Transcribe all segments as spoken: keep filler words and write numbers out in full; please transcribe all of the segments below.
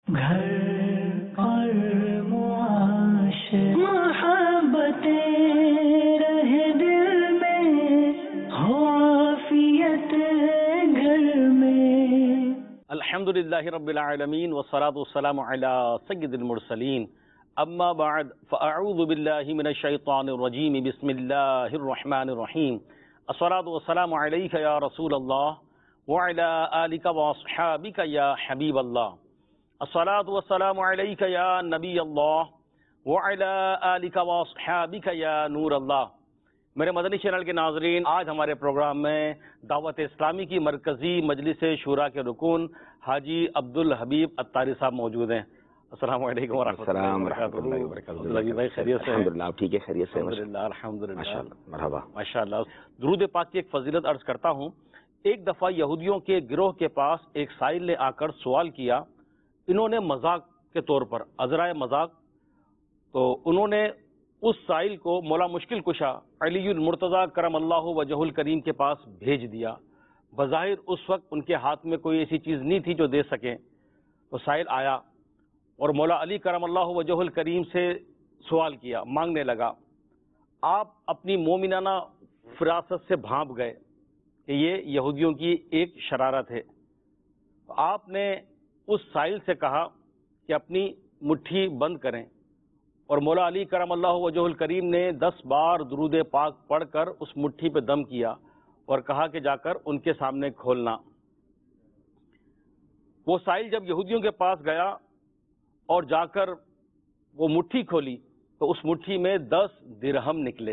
گھر اور معاشر محبتیں رہے دل میں، ہو عافیت گھر میں۔ الحمدللہ رب العالمین والصلاة والسلام علی سید المرسلین، اما بعد فاعوذ باللہ من الشیطان الرجیم، بسم اللہ الرحمن الرحیم۔ الصلاة والسلام علیک یا رسول اللہ وعلی آلک واصحابک یا حبیب اللہ۔ الصلاة والسلام علیک یا نبی اللہ وعلی آلک واصحابک یا نور اللہ۔ میرے مدنی چینل کے ناظرین، آج ہمارے پروگرام میں دعوت اسلامی کی مرکزی مجلس شورا کے رکن حاجی عبدالحبیب عطاری صاحب موجود ہیں۔ السلام علیکم ورحمۃ اللہ وبرکاتہ۔ خیریت سے؟ الحمدللہ، آپ ٹھیک ہے؟ خیریت سے؟ الحمدللہ الحمدللہ ماشاءاللہ، مرحبا، ماشاءاللہ۔ درود پاک کی ایک فضیلت عرض کرتا ہوں۔ ایک دفعہ یہودیوں کے گروہ کے پاس ایک سائل نے آ کر سوال کیا، انہوں نے مذاق کے طور پر، عذرائے مذاق، تو انہوں نے اس سائل کو مولا مشکل کشا علی المرتضیٰ کرم اللہ وجہ الکریم کے پاس بھیج دیا۔ بظاہر اس وقت ان کے ہاتھ میں کوئی ایسی چیز نہیں تھی جو دے سکیں، تو سائل آیا اور مولا علی کرم اللہ وجہ الکریم سے سوال کیا، مانگنے لگا۔ آپ اپنی مومنانہ فراست سے بھانپ گئے کہ یہ یہودیوں کی ایک شرارت ہے۔ آپ نے اس سائل سے کہا کہ اپنی مٹھی بند کریں، اور مولا علی کرم اللہ وجہ الکریم نے دس بار درود پاک پڑھ کر اس مٹھی پہ دم کیا اور کہا کہ جا کر ان کے سامنے کھولنا۔ وہ سائل جب یہودیوں کے پاس گیا اور جا کر وہ مٹھی کھولی تو اس مٹھی میں دس درہم نکلے۔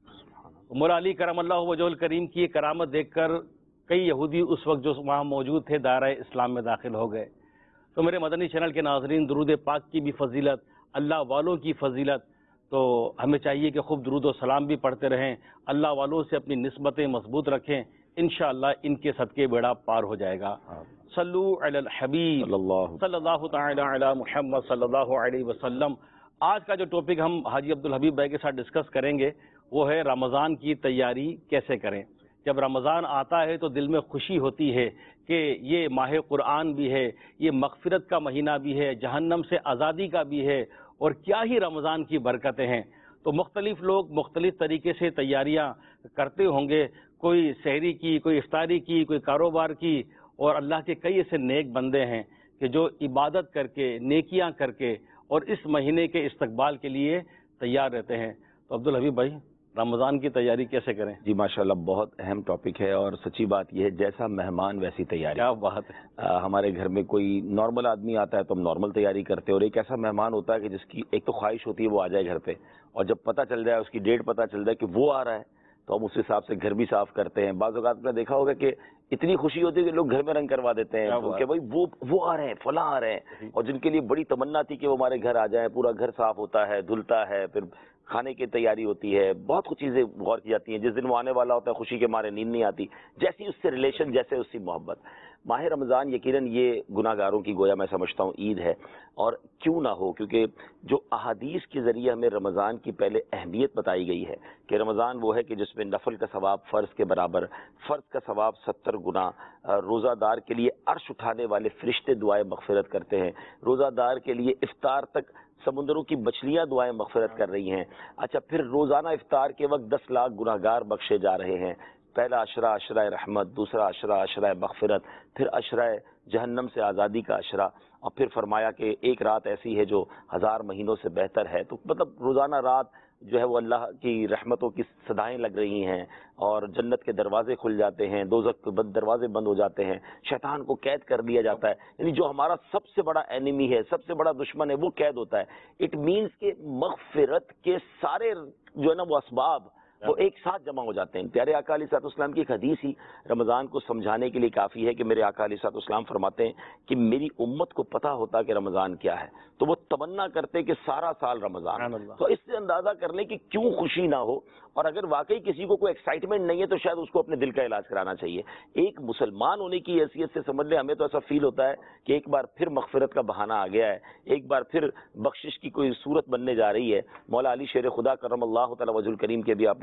مولا علی کرم اللہ وجہ الکریم کی یہ کرامت دیکھ کر کئی یہودی اس وقت جو وہاں موجود تھے دائرہ اسلام میں داخل ہو گئے۔ تو میرے مدنی چینل کے ناظرین، درود پاک کی بھی فضیلت، اللہ والوں کی فضیلت، تو ہمیں چاہیے کہ خوب درود و سلام بھی پڑھتے رہیں، اللہ والوں سے اپنی نسبتیں مضبوط رکھیں، انشاءاللہ ان کے صدقے بیڑا پار ہو جائے گا۔ صلو علی الحبیب صلی اللہ تعالی علی محمد صلی اللہ علیہ وسلم۔ آج کا جو ٹاپک ہم حاجی عبدالحبیب بھائی کے ساتھ ڈسکس کریں گے وہ ہے رمضان کی تیاری کیسے کریں۔ جب رمضان آتا ہے تو دل میں خوشی ہوتی ہے کہ یہ ماہ قرآن بھی ہے، یہ مغفرت کا مہینہ بھی ہے، جہنم سے آزادی کا بھی ہے، اور کیا ہی رمضان کی برکتیں ہیں۔ تو مختلف لوگ مختلف طریقے سے تیاریاں کرتے ہوں گے، کوئی سحری کی، کوئی افطاری کی، کوئی کاروبار کی، اور اللہ کے کئی ایسے نیک بندے ہیں کہ جو عبادت کر کے، نیکیاں کر کے، اور اس مہینے کے استقبال کے لیے تیار رہتے ہیں۔ تو عبدالحبیب بھائی، رمضان کی تیاری کیسے کریں؟ جی ماشاءاللہ، بہت اہم ٹاپک ہے، اور سچی بات یہ ہے جیسا مہمان ویسی تیاری۔ کیا بات ہے۔ ہمارے گھر میں کوئی نارمل آدمی آتا ہے تو ہم نارمل تیاری کرتے ہیں، اور ایک ایسا مہمان ہوتا ہے کہ جس کی ایک تو خواہش ہوتی ہے وہ آ جائے گھر پہ، اور جب پتہ چل جائے، اس کی ڈیٹ پتہ چل جائے کہ وہ آ رہا ہے، تو ہم اس حساب سے گھر بھی صاف کرتے ہیں۔ بعض اوقات میں دیکھا ہوگا کہ اتنی خوشی ہوتی ہے کہ لوگ گھر میں رنگ کروا دیتے ہیں کہ بھائی وہ وہ آ رہے ہیں، فلاں آ رہے ہیں، اور جن کے لیے بڑی تمنا تھی کہ وہ ہمارے گھر آ جائیں، پورا گھر صاف ہوتا ہے، دھلتا ہے، پھر کھانے کی تیاری ہوتی ہے، بہت کچھ چیزیں غور کی جاتی ہیں۔ جس دن وہ آنے والا ہوتا ہے خوشی کے مارے نیند نہیں آتی، جیسی اس سے ریلیشن، جیسے اس سے محبت۔ ماہ رمضان یقیناً یہ گناہ گاروں کی گویا میں سمجھتا ہوں عید ہے، اور کیوں نہ ہو، کیونکہ جو احادیث کے ذریعے ہمیں رمضان کی پہلے اہمیت بتائی گئی ہے کہ رمضان وہ ہے کہ جس میں نفل کا ثواب فرض کے برابر، فرض کا ثواب ستر گنا، روزہ دار کے لیے عرش اٹھانے والے فرشتے دعائیں مغفرت کرتے ہیں، روزہ دار کے لیے افطار تک سمندروں کی مچھلیاں دعائیں مغفرت کر رہی ہیں۔ اچھا، پھر روزانہ افطار کے وقت دس لاکھ گناہ گار بخشے جا رہے ہیں۔ پہلا عشرہ عشرہ رحمت، دوسرا عشرہ عشرہ مغفرت، پھر عشرہ جہنم سے آزادی کا عشرہ، اور پھر فرمایا کہ ایک رات ایسی ہے جو ہزار مہینوں سے بہتر ہے۔ تو مطلب روزانہ رات جو ہے وہ اللہ کی رحمتوں کی صدائیں لگ رہی ہیں، اور جنت کے دروازے کھل جاتے ہیں، دوزخ کے بند دروازے بند ہو جاتے ہیں، شیطان کو قید کر لیا جاتا ہے، یعنی جو ہمارا سب سے بڑا اینیمی ہے، سب سے بڑا دشمن ہے، وہ قید ہوتا ہے۔ اٹ مینس کہ مغفرت کے سارے جو ہے نا وہ اسباب وہ ایک ساتھ جمع ہو جاتے ہیں۔ پیارے آقا علیہ الصلوۃ والسلام کی ایک حدیث ہی رمضان کو سمجھانے کے لیے کافی ہے کہ میرے آقا علیہ الصلوۃ والسلام فرماتے ہیں کہ میری امت کو پتہ ہوتا کہ رمضان کیا ہے تو وہ تمنا کرتے کہ سارا سال رمضان۔ تو اس سے اندازہ کر لیں کہ کیوں خوشی نہ ہو، اور اگر واقعی کسی کو کوئی ایکسائٹمنٹ نہیں ہے تو شاید اس کو اپنے دل کا علاج کرانا چاہیے۔ ایک مسلمان ہونے کی حیثیت سے سمجھ لیں، ہمیں تو ایسا فیل ہوتا ہے کہ ایک بار پھر مغفرت کا بہانہ آ گیا ہے، ایک بار پھر بخشش کی کوئی صورت بننے جا رہی ہے۔ مولا علی شیر خدا کرم اللہ تعالی وجہ الکریم کے بھی آپ نے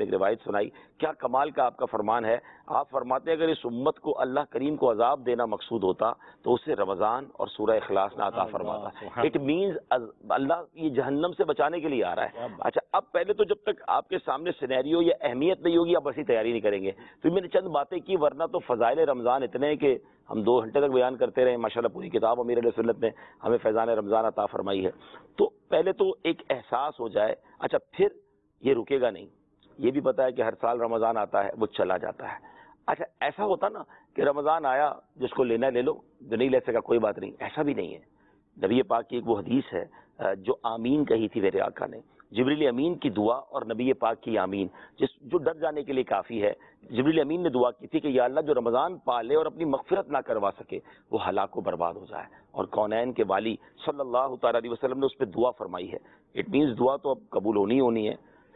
ایک روایت سنائی. کیا کمال کا آپ کا فرمان ہے. آپ فرماتے ہیں اگر اس امت کو اللہ کریم کو عذاب دینا مقصود ہوتا تو اسے رمضان اور سورہ اخلاص نہ عطا فرماتا. اٹ مینز اللہ یہ جہنم سے بچانے کے لیے آ رہا ہے. اچھا اب پہلے تو جب تک آپ کے سامنے سینیریو یا اہمیت نہیں ہوگی آپ ایسی تیاری نہیں کریں گے. پھر میں نے چند باتیں کی, ورنہ تو فضائل رمضان اتنے ہیں کہ ہم دو گھنٹے تک بیان کرتے رہے. ماشاءاللہ پوری کتاب امیر علیہ سنت نے ہمیں فیضان رمضان عطا فرمائی ہے. تو پہلے تو ایک احساس ہو جائے. اچھا پھر یہ رکے گا نہیں, یہ بھی پتا ہے کہ ہر سال رمضان آتا ہے وہ چلا جاتا ہے. اچھا ایسا ہوتا نا کہ رمضان آیا جس کو لینا لے لو, جو نہیں لے سکا کوئی بات نہیں, ایسا بھی نہیں ہے. نبی پاک کی ایک وہ حدیث ہے جو آمین کہی تھی میرے آقا نے, جبریل امین کی دعا اور نبی پاک کی آمین, جس جو ڈر جانے کے لیے کافی ہے. جبریل امین نے دعا کی تھی کہ یا اللہ جو رمضان پالے اور اپنی مغفرت نہ کروا سکے وہ ہلاک و برباد ہو جائے, اور کونین کے والی صلی اللہ تعالیٰ علیہ وسلم نے اس پہ دعا فرمائی ہے. اٹ مینز دعا تو اب قبول ہونی ہونی ہے.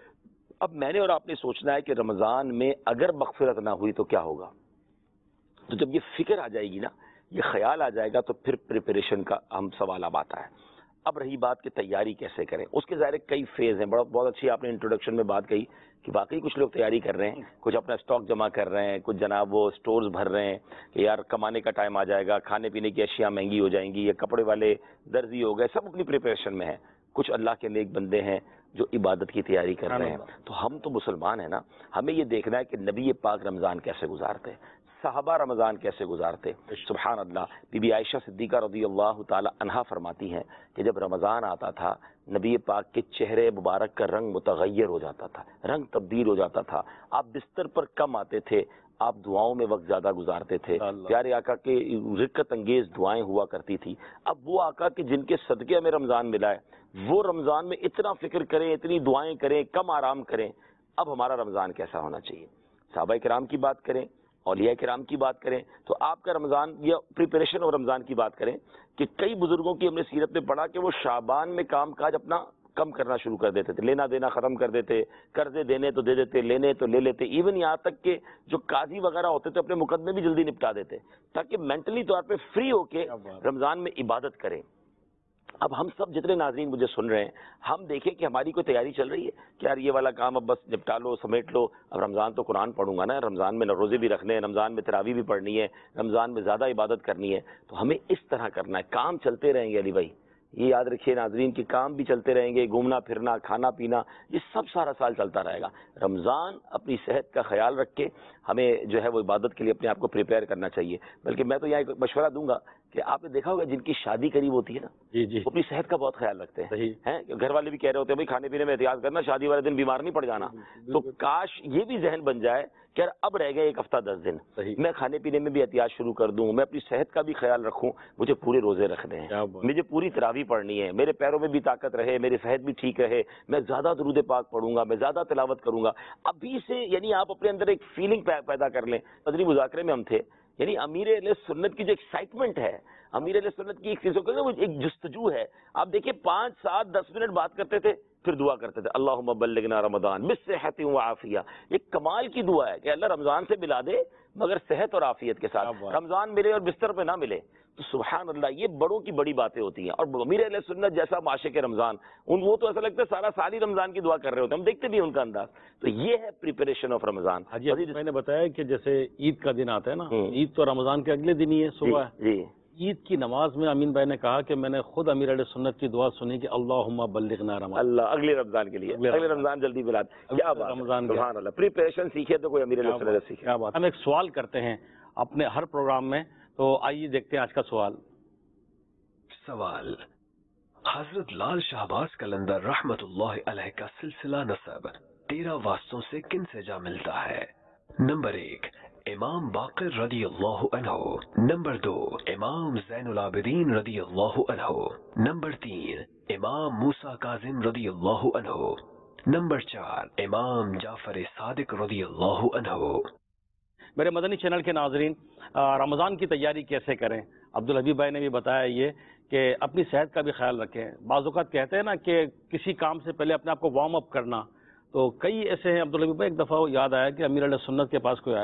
اب میں نے اور آپ نے سوچنا ہے کہ رمضان میں اگر مغفرت نہ ہوئی تو کیا ہوگا. تو جب یہ فکر آ جائے گی نا, یہ خیال آ جائے گا, تو پھر پریپریشن کا ہم سوال اب آتا ہے. اب رہی بات کہ تیاری کیسے کریں, اس کے ظاہر کئی فیز ہیں. بڑا بہت اچھی آپ نے انٹروڈکشن میں بات کہی کہ واقعی کچھ لوگ تیاری کر رہے ہیں, کچھ اپنا اسٹاک جمع کر رہے ہیں, کچھ جناب وہ اسٹورز بھر رہے ہیں کہ یار کمانے کا ٹائم آ جائے گا, کھانے پینے کی اشیاء مہنگی ہو جائیں گی, یا کپڑے والے درزی ہو گئے, سب اپنی پریپریشن میں ہیں. کچھ اللہ کے نیک بندے ہیں جو عبادت کی تیاری کر رہے ہیں. تو ہم تو مسلمان ہیں نا, ہمیں یہ دیکھنا ہے کہ نبی پاک رمضان کیسے گزارتے, صحابہ رمضان کیسے گزارتے. سبحان اللہ, بی بی عائشہ صدیقہ رضی اللہ تعالی عنہا فرماتی ہیں کہ جب رمضان آتا تھا نبی پاک کے چہرے مبارک کا رنگ متغیر ہو جاتا تھا, رنگ تبدیل ہو جاتا تھا. آپ بستر پر کم آتے تھے, آپ دعاؤں میں وقت زیادہ گزارتے تھے. پیارے آقا کے رقت انگیز دعائیں ہوا کرتی تھی. اب وہ آقا کہ جن کے صدقے ہمیں رمضان ملا ہے, وہ رمضان میں اتنا فکر کریں, اتنی دعائیں کریں, کم آرام کریں. اب ہمارا رمضان کیسا ہونا چاہیے. صحابہ کرام کی بات کریں, اولیاء کرام کی بات کریں, تو آپ کا رمضان یا پریپریشن اور رمضان کی بات کریں کہ کئی بزرگوں کی ہم نے سیرت میں پڑھا کہ وہ شعبان میں کام کاج اپنا کم کرنا شروع کر دیتے تھے, لینا دینا ختم کر دیتے, قرضے دینے تو دے دیتے, لینے تو لے لیتے. ایون یہاں تک کہ جو قاضی وغیرہ ہوتے تھے اپنے مقدمے بھی جلدی نپٹا دیتے تاکہ مینٹلی طور پہ فری ہو کے رمضان میں عبادت کریں. اب ہم سب جتنے ناظرین مجھے سن رہے ہیں, ہم دیکھیں کہ ہماری کوئی تیاری چل رہی ہے کہ یار یہ والا کام اب بس نپٹا لو, سمیٹ لو. اب رمضان تو قرآن پڑھوں گا نا, رمضان میں روزے بھی رکھنے ہیں, رمضان میں تراویح بھی پڑھنی ہے, رمضان میں زیادہ عبادت کرنی ہے. تو ہمیں اس طرح کرنا ہے. کام چلتے رہیں گے علی بھائی, یہ یاد رکھیے ناظرین کہ کام بھی چلتے رہیں گے, گھومنا پھرنا, کھانا پینا, یہ سب سارا سال چلتا رہے گا. رمضان اپنی صحت کا خیال رکھ کے ہمیں جو ہے وہ عبادت کے لیے اپنے آپ کو پریپیئر کرنا چاہیے. بلکہ میں تو یہاں ایک مشورہ دوں گا کہ آپ نے دیکھا ہوگا جن کی شادی قریب ہوتی ہے نا, جی جی, وہ اپنی صحت کا بہت خیال رکھتے صحیح ہیں. گھر والے بھی کہہ رہے ہوتے ہیں بھائی کھانے پینے میں احتیاط کرنا, شادی والے دن بیمار نہیں پڑ جانا. تو کاش یہ بھی ذہن بن جائے کہ اب رہ گئے ایک ہفتہ دس دن, میں کھانے پینے میں بھی احتیاط شروع کر دوں, میں اپنی صحت کا بھی خیال رکھوں, مجھے پورے روزے رکھنے ہیں, مجھے پوری تراویح پڑھنی ہے, میرے پیروں میں بھی طاقت رہے, میری صحت بھی ٹھیک رہے, میں زیادہ درود پاک پڑھوں گا, میں زیادہ تلاوت کروں گا. ابھی سے یعنی آپ اپنے اندر ایک فیلنگ پیدا کر لیں. مدنی مذاکرے میں ہم تھے, یعنی امیر علیہ سنت کی جو ایکسائٹمنٹ ہے, امیر علیہ سنت کی ایک چیزوں کا وہ ایک جستجو ہے. آپ دیکھیں پانچ سات دس منٹ بات کرتے تھے, پھر دعا کرتے تھے اللہم بلغنا رمضان بالصحت وعافیہ. ایک کمال کی دعا ہے کہ اللہ رمضان سے ملا دے مگر صحت اور عافیت کے ساتھ, رمضان ملے اور بستر پہ نہ ملے. تو سبحان اللہ, یہ بڑوں کی بڑی باتیں ہوتی ہیں. اور امیر علیہ سنت جیسا عاشق رمضان, ان وہ تو ایسا لگتا ہے سارا سال ہی رمضان کی دعا کر رہے ہوتے ہیں, ہم دیکھتے بھی ہیں ان کا انداز. تو یہ ہے پریپریشن آف رمضان. میں نے بتایا کہ جیسے عید کا دن آتا ہے نا, عید تو رمضان کے اگلے دن ہی ہے صبح. جی, عید کی نماز میں امین بھائی نے کہا کہ میں نے خود امیر علیہ سنت کی دعا سنی کہ اللہم بلغنا رمضان, اللہ اگلے رمضان کے لیے, اگلے رمضان جلدی ملا دے. کیا بات, رمضان سبحان اللہ, پریپریشن سیکھے تو کوئی امیر علیہ سنت سیکھے. کیا بات. ہم ایک سوال کرتے ہیں اپنے ہر پروگرام میں, تو آئیے دیکھتے ہیں آج کا سوال. سوال, حضرت لال شہباز قلندر رحمت اللہ علیہ کا سلسلہ نسب تیرہ واسطوں سے کن سے جا ملتا ہے؟ نمبر ایک, امام باقر رضی اللہ عنہ. نمبر دو, امام زین العابدین رضی اللہ عنہ. نمبر تین, امام موسیٰ کاظم رضی اللہ عنہ. نمبر چار, امام جعفر صادق رضی اللہ عنہ. میرے مدنی چینل کے ناظرین, رمضان کی تیاری کیسے کریں؟ عبدالحبیب بھائی نے بھی بتایا یہ کہ اپنی صحت کا بھی خیال رکھیں. بعض اوقات کہتے ہیں نا کہ کسی کام سے پہلے اپنے آپ کو وارم اپ کرنا, تو کئی ایسے ہیں. عبدالحبیب بھائی ایک دفعہ یاد آیا کہ امیر علیہ سنت کے پاس کوئی آئے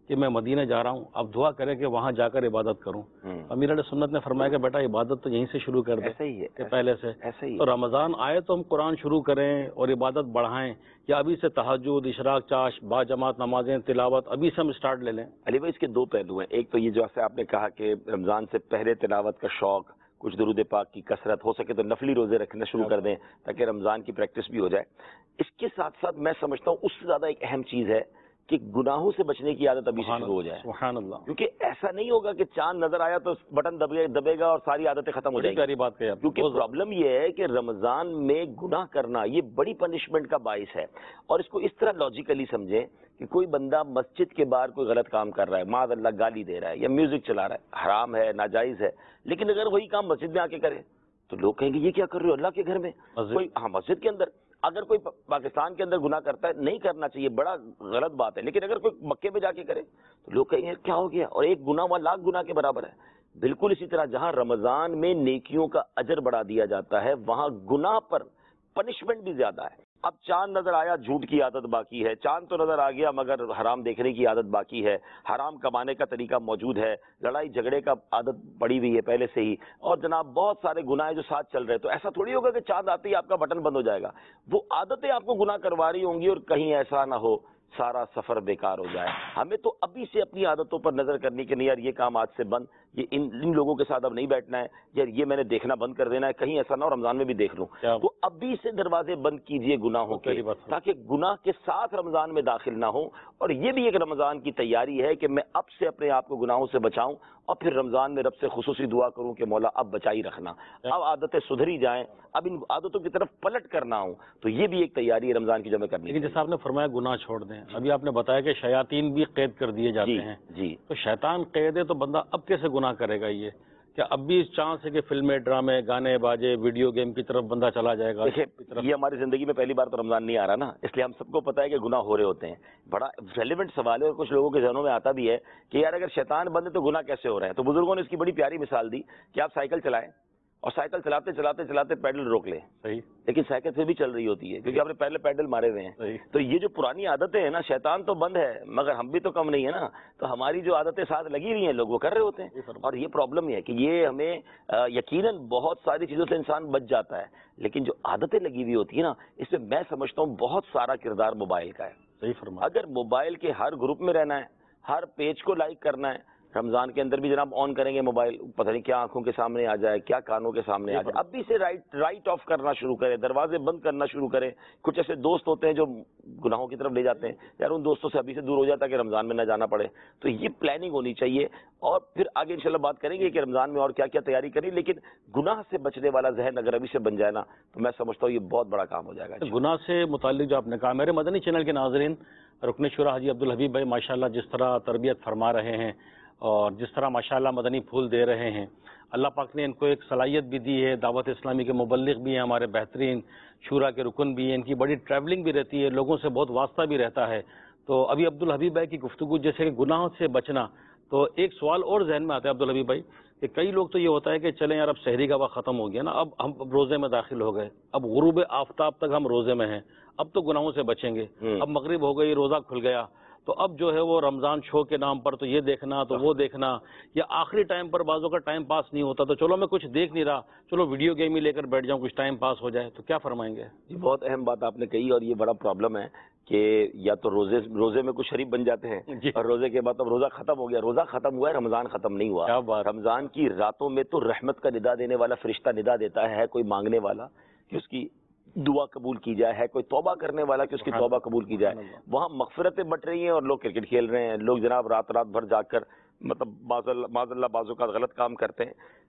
کہ میں مدینہ جا رہا ہوں، اب دعا کریں کہ وہاں جا کر عبادت کروں. امیر علیہ سنت نے فرمایا کہ بیٹا عبادت تو یہیں سے شروع کر دے. ایسا ہی ہے کہ پہلے سے ایسا ہی تو رمضان آئے تو ہم قرآن شروع کریں اور عبادت بڑھائیں، یا ابھی سے تہجد، اشراق، چاش، با جماعت نمازیں، تلاوت ابھی سے ہم اسٹارٹ لے لیں؟ علی بھائی اس کے دو پہلو ہیں. ایک تو یہ جو ایسے آپ نے کہا کہ رمضان سے پہلے تلاوت کا شوق، کچھ درود پاک کی کثرت، ہو سکے تو نفلی روزے رکھنا شروع کر دیں تاکہ رمضان کی پریکٹس بھی ہو جائے. اس کے ساتھ ساتھ میں سمجھتا ہوں اس سے زیادہ ایک اہم چیز ہے کہ گناہوں سے بچنے کی عادت ابھی سے شروع ہو جائے. سبحان اللہ. کیونکہ ایسا نہیں ہوگا کہ چاند نظر آیا تو بٹن دبے دبے گا اور ساری عادتیں ختم ہو بڑی جائیں گی. پیاری بات کہی آپ نے. کیونکہ پرابلم یہ ہے کہ رمضان میں گناہ کرنا یہ بڑی پنشمنٹ کا باعث ہے. اور اس کو اس طرح لاجیکلی سمجھیں کہ کوئی بندہ مسجد کے باہر کوئی غلط کام کر رہا ہے، معاذ اللہ گالی دے رہا ہے یا میوزک چلا رہا ہے، حرام ہے، ناجائز ہے، لیکن اگر وہی کام مسجد میں آ کے کرے تو لوگ کہیں گے یہ کیا کر رہے ہو اللہ کے گھر میں. کوئی ہاں مسجد کے اندر اگر کوئی پاکستان کے اندر گناہ کرتا ہے نہیں کرنا چاہیے، بڑا غلط بات ہے، لیکن اگر کوئی مکے میں جا کے کرے تو لوگ کہیں گے کیا ہو گیا، اور ایک گناہ وہاں لاکھ گناہ کے برابر ہے. بالکل اسی طرح جہاں رمضان میں نیکیوں کا اجر بڑھا دیا جاتا ہے وہاں گناہ پر پنشمنٹ بھی زیادہ ہے. اب چاند نظر آیا، جھوٹ کی عادت باقی ہے، چاند تو نظر آ گیا مگر حرام دیکھنے کی عادت باقی ہے، حرام کمانے کا طریقہ موجود ہے، لڑائی جھگڑے کا عادت پڑی ہوئی ہے پہلے سے ہی، اور جناب بہت سارے گناہ جو ساتھ چل رہے. تو ایسا تھوڑی ہوگا کہ چاند آتے ہی آپ کا بٹن بند ہو جائے گا. وہ عادتیں آپ کو گناہ کروا رہی ہوں گی اور کہیں ایسا نہ ہو سارا سفر بیکار ہو جائے. ہمیں تو ابھی سے اپنی عادتوں پر نظر کرنی کہ نہیں یار یہ کام آج سے بند، یہ ان ان لوگوں کے ساتھ اب نہیں بیٹھنا ہے، یار یہ میں نے دیکھنا بند کر دینا ہے، کہیں ایسا نہ ہو رمضان میں بھی دیکھ لوں. تو ابھی سے دروازے بند کیجئے گناہوں کے تاکہ گناہ کے ساتھ رمضان میں داخل نہ ہوں. اور یہ بھی ایک رمضان کی تیاری ہے کہ میں اب سے اپنے آپ کو گناہوں سے بچاؤں اور پھر رمضان میں رب سے خصوصی دعا کروں کہ مولا اب بچائی رکھنا، اب عادتیں سدھری جائیں، اب ان عادتوں کی طرف پلٹ کرنا ہوں. تو یہ بھی ایک تیاری ہے رمضان کی جو میں کرنی. لیکن جیسا آپ نے فرمایا گناہ چھوڑ دیں، ابھی آپ نے بتایا کہ شیاطین بھی قید کر دیے جاتے ہیں. جی تو شیطان قید ہے تو بندہ اب کیسے گناہ کرے گا؟ یہ کیا اب بھی اس چانس ہے کہ فلمیں، ڈرامے، گانے باجے، ویڈیو گیم کی طرف بندہ چلا جائے گا؟ دیکھیں یہ ہماری زندگی میں پہلی بار تو رمضان نہیں آ رہا نا، اس لیے ہم سب کو پتا ہے کہ گناہ ہو رہے ہوتے ہیں. بڑا ریلیونٹ سوال ہے اور کچھ لوگوں کے ذہنوں میں آتا بھی ہے کہ یار اگر شیطان بند ہے تو گناہ کیسے ہو رہے ہیں. تو بزرگوں نے اس کی بڑی پیاری مثال دی کہ آپ سائیکل چلائیں اور سائیکل چلاتے چلاتے چلاتے پیڈل روک لیں، صحیح، لیکن سائیکل پھر بھی چل رہی ہوتی ہے کیونکہ آپ نے پہلے پیڈل مارے ہوئے ہیں. تو یہ جو پرانی عادتیں ہیں نا، شیطان تو بند ہے مگر ہم بھی تو کم نہیں ہے نا. تو ہماری جو عادتیں ساتھ لگی ہوئی ہیں لوگ وہ کر رہے ہوتے ہیں. اور یہ پرابلم یہ ہے کہ یہ ہمیں یقیناً بہت ساری چیزوں سے انسان بچ جاتا ہے، لیکن جو عادتیں لگی ہوئی ہوتی ہیں نا اس میں میں سمجھتا ہوں بہت سارا کردار موبائل کا ہے. صحیح فرمایا. اگر موبائل کے ہر گروپ میں رہنا ہے، ہر پیج کو لائک کرنا ہے، رمضان کے اندر بھی جناب آن کریں گے موبائل، پتہ نہیں کیا آنکھوں کے سامنے آ جائے، کیا کانوں کے سامنے آ جائے. اب بھی سے رائٹ رائٹ آف کرنا شروع کریں، دروازے بند کرنا شروع کریں. کچھ ایسے دوست ہوتے ہیں جو گناہوں کی طرف لے جاتے ہیں، یار ان دوستوں سے ابھی سے دور ہو جاتا ہے کہ رمضان میں نہ جانا پڑے. تو یہ پلاننگ ہونی چاہیے اور پھر آگے انشاءاللہ بات کریں گے کہ رمضان میں اور کیا کیا تیاری کریں. لیکن گناہ سے بچنے والا ذہن اگر ابھی سے بن جائے نا تو میں سمجھتا ہوں یہ بہت بڑا کام ہو جائے گا. گناہ سے متعلق جو آپ نے کہا، میرے مدنی چینل کے ناظرین، رکن شورا حاجی عبدالحبیب بھائی ماشاءاللہ جس طرح تربیت فرما رہے ہیں اور جس طرح ماشاءاللہ مدنی پھول دے رہے ہیں، اللہ پاک نے ان کو ایک صلاحیت بھی دی ہے، دعوت اسلامی کے مبلغ بھی ہیں، ہمارے بہترین شورا کے رکن بھی ہیں، ان کی بڑی ٹریولنگ بھی رہتی ہے، لوگوں سے بہت واسطہ بھی رہتا ہے. تو ابھی عبدالحبیب بھائی کی گفتگو جیسے کہ گناہوں سے بچنا، تو ایک سوال اور ذہن میں آتا ہے عبدالحبیب بھائی کہ کئی لوگ تو یہ ہوتا ہے کہ چلیں یار اب سحری کا وقت ختم ہو گیا نا، اب ہم روزے میں داخل ہو گئے، اب غروب آفتاب تک ہم روزے میں ہیں، اب تو گناہوں سے بچیں گے، اب مغرب ہو گئی، روزہ کھل گیا، تو اب جو ہے وہ رمضان شو کے نام پر تو یہ دیکھنا تو وہ دیکھنا، یا آخری ٹائم پر بعضوں کا ٹائم پاس نہیں ہوتا تو چلو میں کچھ دیکھ نہیں رہا، چلو ویڈیو گیم ہی لے کر بیٹھ جاؤں کچھ ٹائم پاس ہو جائے. تو کیا فرمائیں گے؟ جی بہت اہم بات آپ نے کہی، اور یہ بڑا پرابلم ہے کہ یا تو روزے روزے میں کچھ شریف بن جاتے ہیں جی. اور روزے کے بعد اب روزہ ختم ہو گیا. روزہ ختم ہوا ہے، رمضان ختم نہیں ہوا. کیا بات. رمضان کی راتوں میں تو رحمت کا ندا دینے والا فرشتہ ندا دیتا ہے، ہے کوئی مانگنے والا کہ اس کی دعا قبول کی جائے، ہے کوئی توبہ کرنے والا کہ اس کی توبہ قبول کی جائے. وہاں مغفرتیں بٹ رہی ہیں اور لوگ کرکٹ کھیل رہے ہیں، لوگ جناب رات رات بھر جاگ کر مطلب معاذ اللہ بعضوں کا غلط کام کرتے ہیں.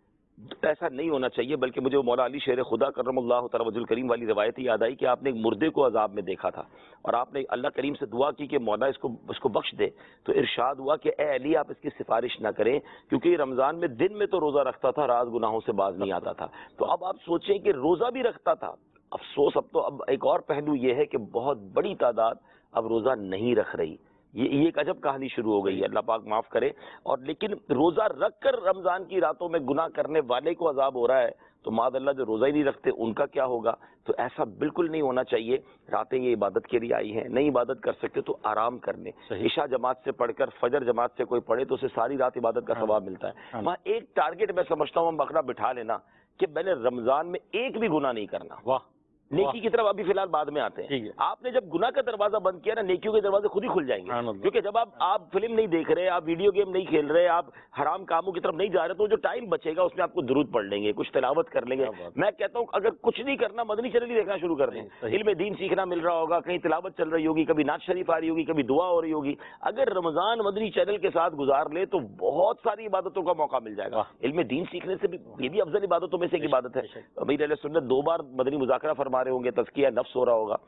ایسا نہیں ہونا چاہیے. بلکہ مجھے مولا علی شیر خدا کرم اللہ تعالی وجہ الکریم والی روایت یاد آئی کہ آپ نے ایک مردے کو عذاب میں دیکھا تھا اور آپ نے اللہ کریم سے دعا کی کہ مولا اس کو اس کو بخش دے. تو ارشاد ہوا کہ اے علی آپ اس کی سفارش نہ کریں کیونکہ یہ رمضان میں دن میں تو روزہ رکھتا تھا، رات گناہوں سے باز نہیں آتا تھا. تو اب آپ سوچیں کہ روزہ بھی رکھتا تھا. افسوس اب تو اب ایک اور پہلو یہ ہے کہ بہت بڑی تعداد اب روزہ نہیں رکھ رہی. یہ ایک عجب کہانی شروع ہو گئی ہے، اللہ پاک معاف کرے. اور لیکن روزہ رکھ کر رمضان کی راتوں میں گناہ کرنے والے کو عذاب ہو رہا ہے تو معاذ اللہ جو روزہ ہی نہیں رکھتے ان کا کیا ہوگا؟ تو ایسا بالکل نہیں ہونا چاہیے. راتیں یہ عبادت کے لیے آئی ہیں, نہیں عبادت کر سکتے تو آرام کر لیں. عشاء جماعت سے پڑھ کر فجر جماعت سے کوئی پڑھے تو اسے ساری رات عبادت کا ثواب ملتا ہے. وہاں ایک ٹارگٹ میں سمجھتا ہوں ہم بکرا بٹھا لینا کہ میں نے رمضان میں ایک بھی گناہ نہیں کرنا. واہ, نیکی کی طرف ابھی فی الحال بعد میں آتے ہیں. آپ نے جب گناہ کا دروازہ بند کیا نا, نیکیوں کے دروازے خود ہی کھل جائیں گے. کیونکہ جب آپ آپ فلم نہیں دیکھ رہے, آپ ویڈیو گیم نہیں کھیل رہے, آپ حرام کاموں کی طرف نہیں جا رہے, تو جو ٹائم بچے گا اس میں آپ کو درود پڑھ لیں گے, کچھ تلاوت کر لیں گے. میں کہتا ہوں اگر کچھ نہیں کرنا, مدنی چینل ہی دیکھنا شروع کر دیں. علم دین سیکھنا مل رہا ہوگا, کہیں تلاوت چل رہی ہوگی, کبھی نعت شریف آ رہی ہوگی, کبھی دعا ہو رہی ہوگی. اگر رمضان مدنی چینل کے ساتھ گزار لے تو بہت ساری عبادتوں کا موقع مل جائے گا. علم دین سیکھنے سے بھی یہ بھی افضل عبادتوں میں سے ایک عبادت ہے. امیر اہل سنت دو بار مدنی مذاکرہ فرما رہے ہوں گے, تزکیہ نفس ہو رہا ہوگا.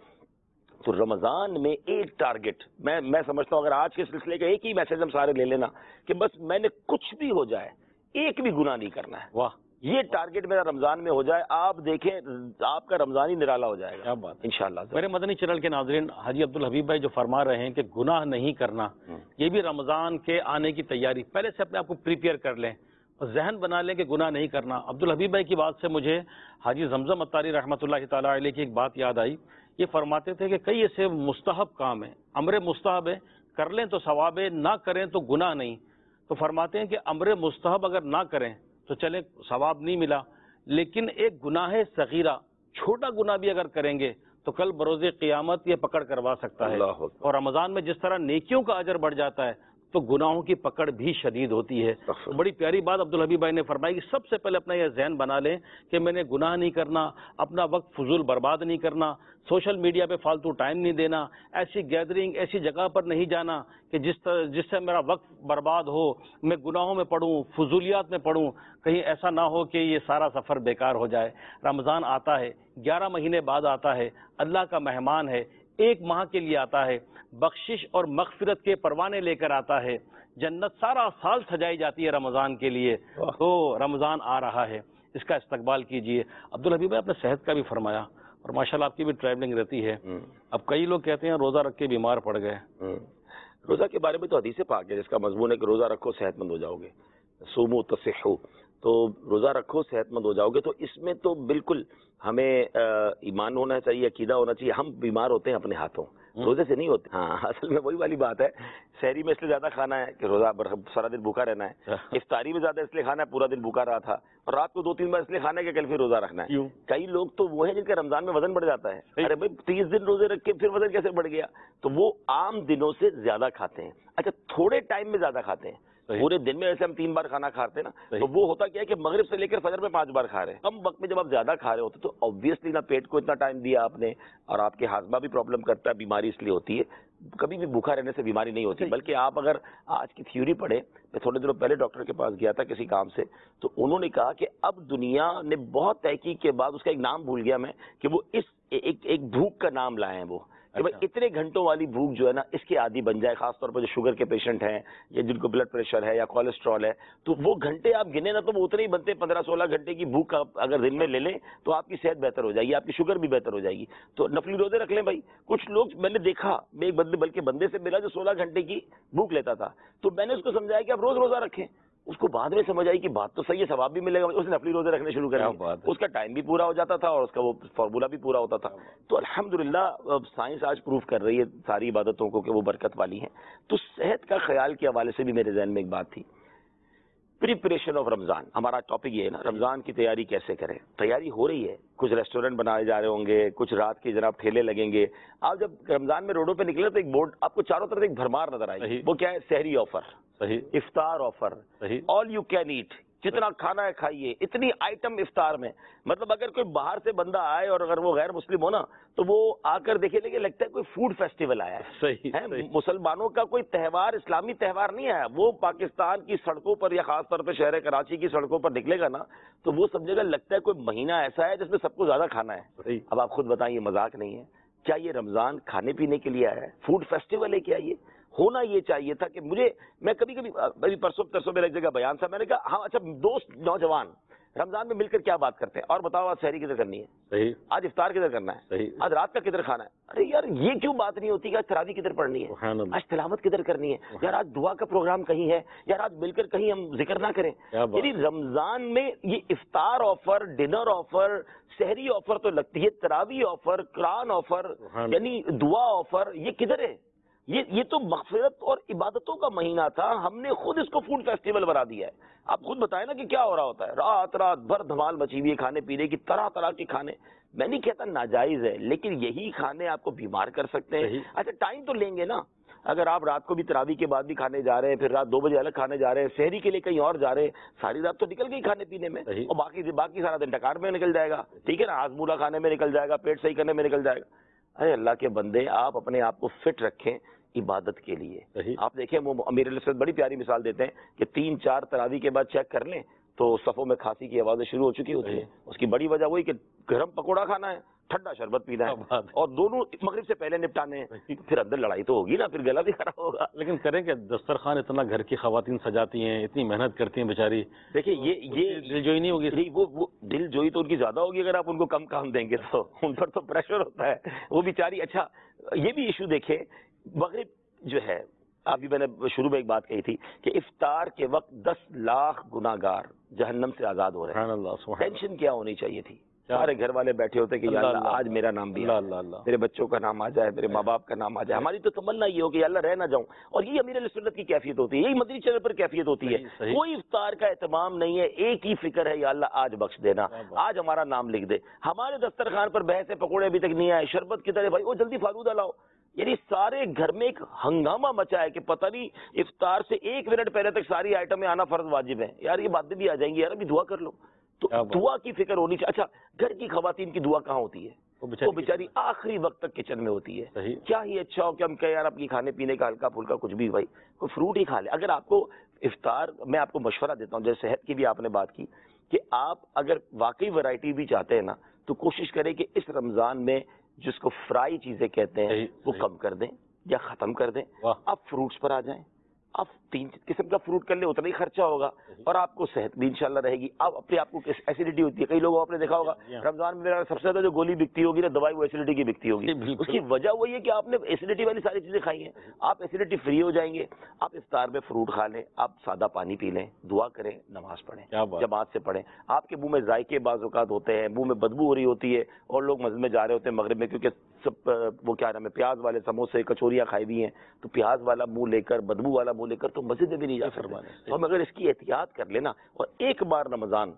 تو رمضان میں ایک ٹارگٹ میں میں سمجھتا ہوں, اگر آج کے سلسلے کا ایک ہی میسج ہم سارے لے لینا کہ بس میں نے کچھ بھی ہو جائے ایک بھی گناہ نہیں کرنا ہے. واہ, یہ ٹارگٹ میرا رمضان میں ہو جائے, آپ دیکھیں آپ کا رمضان ہی نرالا ہو جائے گا. کیا بات, انشاءاللہ. میرے مدنی چینل کے ناظرین, حاجی عبدالحبیب بھائی جو فرما رہے ہیں کہ گناہ نہیں کرنا, یہ بھی رمضان کے آنے کی تیاری, پہلے سے اپنے آپ کو پریپیئر کر لیں, ذہن بنا لیں کہ گناہ نہیں کرنا. عبدالحبیب بھائی کی بات سے مجھے حاجی زمزم اتاری رحمۃ اللہ تعالیٰ علیہ کی ایک بات یاد آئی. یہ فرماتے تھے کہ کئی ایسے مستحب کام ہیں, امر مستحب ہے, کر لیں تو ثواب ہے, نہ کریں تو گناہ نہیں. تو فرماتے ہیں کہ امر مستحب اگر نہ کریں تو چلیں ثواب نہیں ملا, لیکن ایک گناہ صغیرہ, چھوٹا گناہ بھی اگر کریں گے تو کل بروز قیامت یہ پکڑ کروا سکتا ہے. اور رمضان میں جس طرح نیکیوں کا اجر بڑھ جاتا ہے تو گناہوں کی پکڑ بھی شدید ہوتی ہے. بڑی پیاری بات عبدالحبیب بھائی نے فرمائی کہ سب سے پہلے اپنا یہ ذہن بنا لیں کہ میں نے گناہ نہیں کرنا, اپنا وقت فضول برباد نہیں کرنا, سوشل میڈیا پہ فالتو ٹائم نہیں دینا, ایسی گیدرنگ ایسی جگہ پر نہیں جانا کہ جس جس سے میرا وقت برباد ہو, میں گناہوں میں پڑوں, فضولیات میں پڑوں, کہیں ایسا نہ ہو کہ یہ سارا سفر بیکار ہو جائے. رمضان آتا ہے, گیارہ مہینے بعد آتا ہے, اللہ کا مہمان ہے, ایک ماہ کے لیے آتا ہے, بخشش اور مغفرت کے پروانے لے کر آتا ہے, جنت سارا سال سجائی جاتی ہے رمضان کے لیے. تو رمضان آ رہا ہے, اس کا استقبال کیجئے. عبدالحبیب بھائی, اپنے صحت کا بھی فرمایا, اور ماشاءاللہ آپ کی بھی ٹریولنگ رہتی ہے. اب کئی لوگ کہتے ہیں روزہ رکھ کے بیمار پڑ گئے. روزہ کے بارے میں تو حدیث پاک ہے جس کا مضمون ہے کہ روزہ رکھو صحت مند ہو جاؤ گے, صوموا تصحوا. تو روزہ رکھو صحت مند ہو جاؤ گے. تو اس میں تو بالکل ہمیں ایمان ہونا چاہیے, عقیدہ ہونا چاہیے. ہم بیمار ہوتے ہیں اپنے ہاتھوں, روزے سے نہیں ہوتے. ہاں, اصل میں وہی والی بات ہے, سحری میں اس لیے زیادہ کھانا ہے کہ روزہ سارا دن بھوکا رہنا ہے. افطاری میں زیادہ اس لیے کھانا ہے, پورا دن بھوکا رہا تھا. اور رات کو دو تین بار اس لیے کھانا ہے کہ کل پھر روزہ رکھنا ہے. کئی لوگ تو وہ ہیں جن کا رمضان میں وزن بڑھ جاتا ہے. ارے بھائی تیس دن روزے رکھ کے پھر وزن کیسے بڑھ گیا؟ تو وہ عام دنوں سے زیادہ کھاتے ہیں. اچھا, تھوڑے ٹائم میں زیادہ کھاتے ہیں. پورے دن میں ایسے ہم تین بار کھانا کھاتے ہیں نا, تو وہ ہوتا کیا ہے کہ مغرب سے لے کر فجر میں پانچ بار کھا رہے ہیں. کم وقت میں جب آپ زیادہ کھا رہے ہوتے تو آبویسلی نا پیٹ کو اتنا ٹائم دیا آپ نے, اور آپ کے ہاضمہ بھی پرابلم کرتا ہے. بیماری اس لیے ہوتی ہے, کبھی بھی بھوکا رہنے سے بیماری نہیں ہوتی. بلکہ آپ اگر آج کی تھیوری پڑھیں, میں تھوڑے دنوں پہلے ڈاکٹر کے پاس گیا تھا کسی کام سے, تو انہوں نے کہا کہ اب دنیا نے بہت تحقیق کے بعد, اس کا ایک نام بھول گیا میں, کہ وہ اس ایک ایک بھوک کا نام لائے ہیں, وہ کہ بھائی اتنے گھنٹوں والی بھوک جو ہے نا اس کے عادی بن جائے, خاص طور پر جو شوگر کے پیشنٹ ہیں یا جن کو بلڈ پریشر ہے یا کولیسٹرول ہے, تو وہ گھنٹے آپ گنے نا تو وہ اتنے ہی بنتے. پندرہ سولہ گھنٹے کی بھوک اگر دن میں لے لیں تو آپ کی صحت بہتر ہو جائے گی, آپ کی شوگر بھی بہتر ہو جائے گی. تو نفلی روزے رکھ لیں بھائی. کچھ لوگ میں نے دیکھا, میں ایک بندے بلکہ بندے سے ملا جو سولہ گھنٹے کی بھوک لیتا تھا, تو میں نے اس کو سمجھایا کہ آپ روز روزہ رکھیں. اس کو بعد میں سمجھ آئی کہ بات تو صحیح ہے, ثواب بھی ملے گا. اس نے نفلی روزے رکھنے شروع کر دیے, اس کا ٹائم بھی پورا ہو جاتا تھا اور اس کا وہ فارمولا بھی پورا ہوتا تھا. تو الحمدللہ سائنس آج پروف کر رہی ہے ساری عبادتوں کو کہ وہ برکت والی ہیں. تو صحت کا خیال کے حوالے سے بھی میرے ذہن میں ایک بات تھی, پریپریشن آف رمضان. ہمارا ٹاپک یہ ہے نا, رمضان کی تیاری کیسے کریں. تیاری ہو رہی ہے, کچھ ریسٹورینٹ بنائے جا رہے ہوں گے, کچھ رات کی جناب ٹھیلے لگیں گے. آپ جب رمضان میں روڈوں پہ نکلے تو ایک بورڈ آپ کو چاروں طرف ایک بھرمار نظر آئے گی. وہ کیا ہے؟ سحری آفر, افطار offer, all you can eat, جتنا کھانا ہے کھائیے, اتنی آئٹم افطار میں. مطلب اگر کوئی باہر سے بندہ آئے اور اگر وہ غیر مسلم ہو نا تو وہ آ کر دیکھے لگے لگتا ہے کوئی فوڈ فیسٹیول آیا ہے. مسلمانوں کا کوئی تہوار, اسلامی تہوار نہیں آیا. وہ پاکستان کی سڑکوں پر یا خاص طور پہ شہر کراچی کی سڑکوں پر نکلے گا نا تو وہ سب جگہ لگتا ہے کوئی مہینہ ایسا ہے جس میں سب کو زیادہ کھانا ہے. اب آپ خود بتائیں, یہ مذاق نہیں ہے. کیا یہ رمضان کھانے پینے کے لیے آیا ہے؟ فوڈ فیسٹیول ہے کیا؟ یہ ہونا یہ چاہیے تھا کہ مجھے, میں کبھی کبھی پرسوں پرسوں میرا ایک جگہ بیان تھا, میں نے کہا ہاں اچھا دوست نوجوان رمضان میں مل کر کیا بات کرتے ہیں؟ اور بتاؤ آج سحری کدھر کرنی ہے؟ صحیح. آج افطار کدھر کرنا ہے؟ صحیح. آج رات کا کدھر کھانا ہے؟ ارے یار یہ کیوں بات نہیں ہوتی کہ آج تراویح کدھر پڑھنی ہے؟ سبحان اللہ. آج تلاوت کدھر کرنی ہے؟ یار آج دعا کا پروگرام کہیں ہے؟ یار آج مل کر کہیں ہم ذکر نہ کریں؟ یعنی رمضان میں یہ افطار آفر، ڈنر آفر، سحری آفر تو لگتی ہے، تراویح آفر، قرآن آفر، یعنی دعا آفر، یہ کدھر ہے؟ یہ یہ تو مغفرت اور عبادتوں کا مہینہ تھا، ہم نے خود اس کو فوڈ فیسٹیول بنا دیا ہے. آپ خود بتائیں نا کہ کیا ہو رہا ہوتا ہے، رات رات بھر دھمال مچی ہوئی ہے کھانے پینے کی، طرح طرح کے کھانے. میں نہیں کہتا ناجائز ہے، لیکن یہی کھانے آپ کو بیمار کر سکتے ہیں. اچھا ٹائم تو لیں گے نا، اگر آپ رات کو بھی تراویح کے بعد بھی کھانے جا رہے ہیں، پھر رات دو بجے الگ کھانے جا رہے ہیں، سحری کے لیے کہیں اور جا رہے ہیں، ساری رات تو نکل گئی کھانے پینے میں، اور باقی باقی سارا دن ڈکار میں نکل جائے گا. ٹھیک ہے نا، ہاضمولہ کھانے میں نکل جائے گا، پیٹ صحیح کرنے میں نکل جائے گا. ارے اللہ کے بندے، آپ اپنے آپ کو فٹ رکھیں عبادت کے لیے. آپ دیکھیں وہ امیر علیہ السلام بڑی پیاری مثال دیتے ہیں کہ تین چار تراویح کے بعد چیک کر لیں تو صفوں میں کھانسی کی آوازیں شروع ہو چکی ہوتی ہیں. اس کی بڑی وجہ وہی کہ گرم پکوڑا کھانا ہے، ٹھنڈا شربت پینا ہے، اور دونوں مغرب سے پہلے نپٹانے ہیں. پھر اندر لڑائی تو ہوگی نا، پھر گلا بھی خراب ہوگا. لیکن کریں کہ دسترخوان اتنا گھر کی خواتین سجاتی ہیں، اتنی محنت کرتی ہیں بیچاری. دیکھیے یہ یہ دل جوئی نہیں ہوگی. وہ وہ دل جوئی تو ان کی زیادہ ہوگی اگر آپ ان کو کم کام دیں گے تو. ان پر تو پریشر ہوتا ہے وہ بیچاری. اچھا یہ بھی ایشو دیکھیں، مغرب جو ہے، ابھی میں نے شروع میں ایک بات کہی تھی کہ افطار کے وقت دس لاکھ گناہگار جہنم سے آزاد ہو رہے ہیں. ٹینشن کیا ہونی چاہیے تھی؟ سارے گھر والے بیٹھے ہوتے کہ یا اللہ آج میرا نام بھی آ جائے، میرے بچوں کا نام آ جائے، میرے ماں باپ کا نام آ جائے. ہماری تو تمنا یہ ہو کہ یا اللہ رہ نہ جاؤں. اور یہ امیر علیہ سنت کی کیفیت ہوتی ہے، یہی مدنی چینل پر کیفیت ہوتی ہے. کوئی افطار کا اہتمام نہیں ہے، ایک ہی فکر ہے یا اللہ آج بخش دینا، آج ہمارا نام لکھ دے. ہمارے دسترخوان پر بحث پکوڑے ابھی تک نہیں آئے، شربت کدھر ہے بھائی؟ وہ جلدی فالودہ لاؤ. یعنی سارے گھر میں ایک ہنگامہ مچا ہے کہ پتہ نہیں افطار سے ایک منٹ پہلے تک ساری آئٹمیں آنا فرض واجب ہے. یار یہ باتیں بھی آ جائیں گی، یار ابھی دعا کر لو. تو دعا کی فکر ہونی چاہیے. اچھا گھر کی خواتین کی دعا کہاں ہوتی ہے؟ وہ بیچاری آخری وقت تک کچن میں ہوتی ہے. کیا ہی اچھا ہو کہ ہم کہیں یار اپنی کھانے پینے کا ہلکا پھلکا کچھ بھی، بھائی کوئی فروٹ ہی کھا لے. اگر آپ کو افطار، میں آپ کو مشورہ دیتا ہوں، جیسے صحت کی بھی آپ نے بات کی، کہ آپ اگر واقعی ورائٹی بھی چاہتے ہیں نا تو کوشش کریں کہ اس رمضان میں جس کو فرائی چیزیں کہتے ہیں وہ کم کر دیں یا ختم کر دیں. آپ فروٹس پر آ جائیں، آپ تین قسم کا فروٹ کر لیں، اتنا ہی خرچہ ہوگا اور آپ کو صحت بھی انشاءاللہ رہے گی. آپ اپنے آپ کو ایسیڈیٹی ہوتی ہے، کئی لوگوں آپ نے دیکھا ہوگا رمضان میں میرا سب سے زیادہ جو گولی بکتی ہوگی نا دوائی، وہ ایسیڈیٹی کی بکتی ہوگی. اس کی وجہ وہی ہے کہ آپ نے ایسیڈیٹی والی ساری چیزیں کھائی ہیں. آپ ایسیڈیٹی فری ہو جائیں گے. آپ افطار میں فروٹ کھا لیں، آپ سادہ پانی پی لیں، دعا کریں، نماز پڑھیں، جماعت سے پڑھیں. آپ کے منہ میں ذائقے بعض اوقات ہوتے ہیں، منہ میں بدبو ہو رہی ہوتی ہے اور لوگ مسجد میں جا رہے ہوتے ہیں مغرب میں، کیونکہ سب وہ کیا نام ہے پیاز والے سموسے کچوریاں کھائی ہوئی ہیں، تو پیاز والا منہ لے کر، بدبو والا منہ لے کر تو مسجد میں بھی نہیں جا سکتے. تو ہم اگر اس کی احتیاط کر لینا اور ایک بار رمضان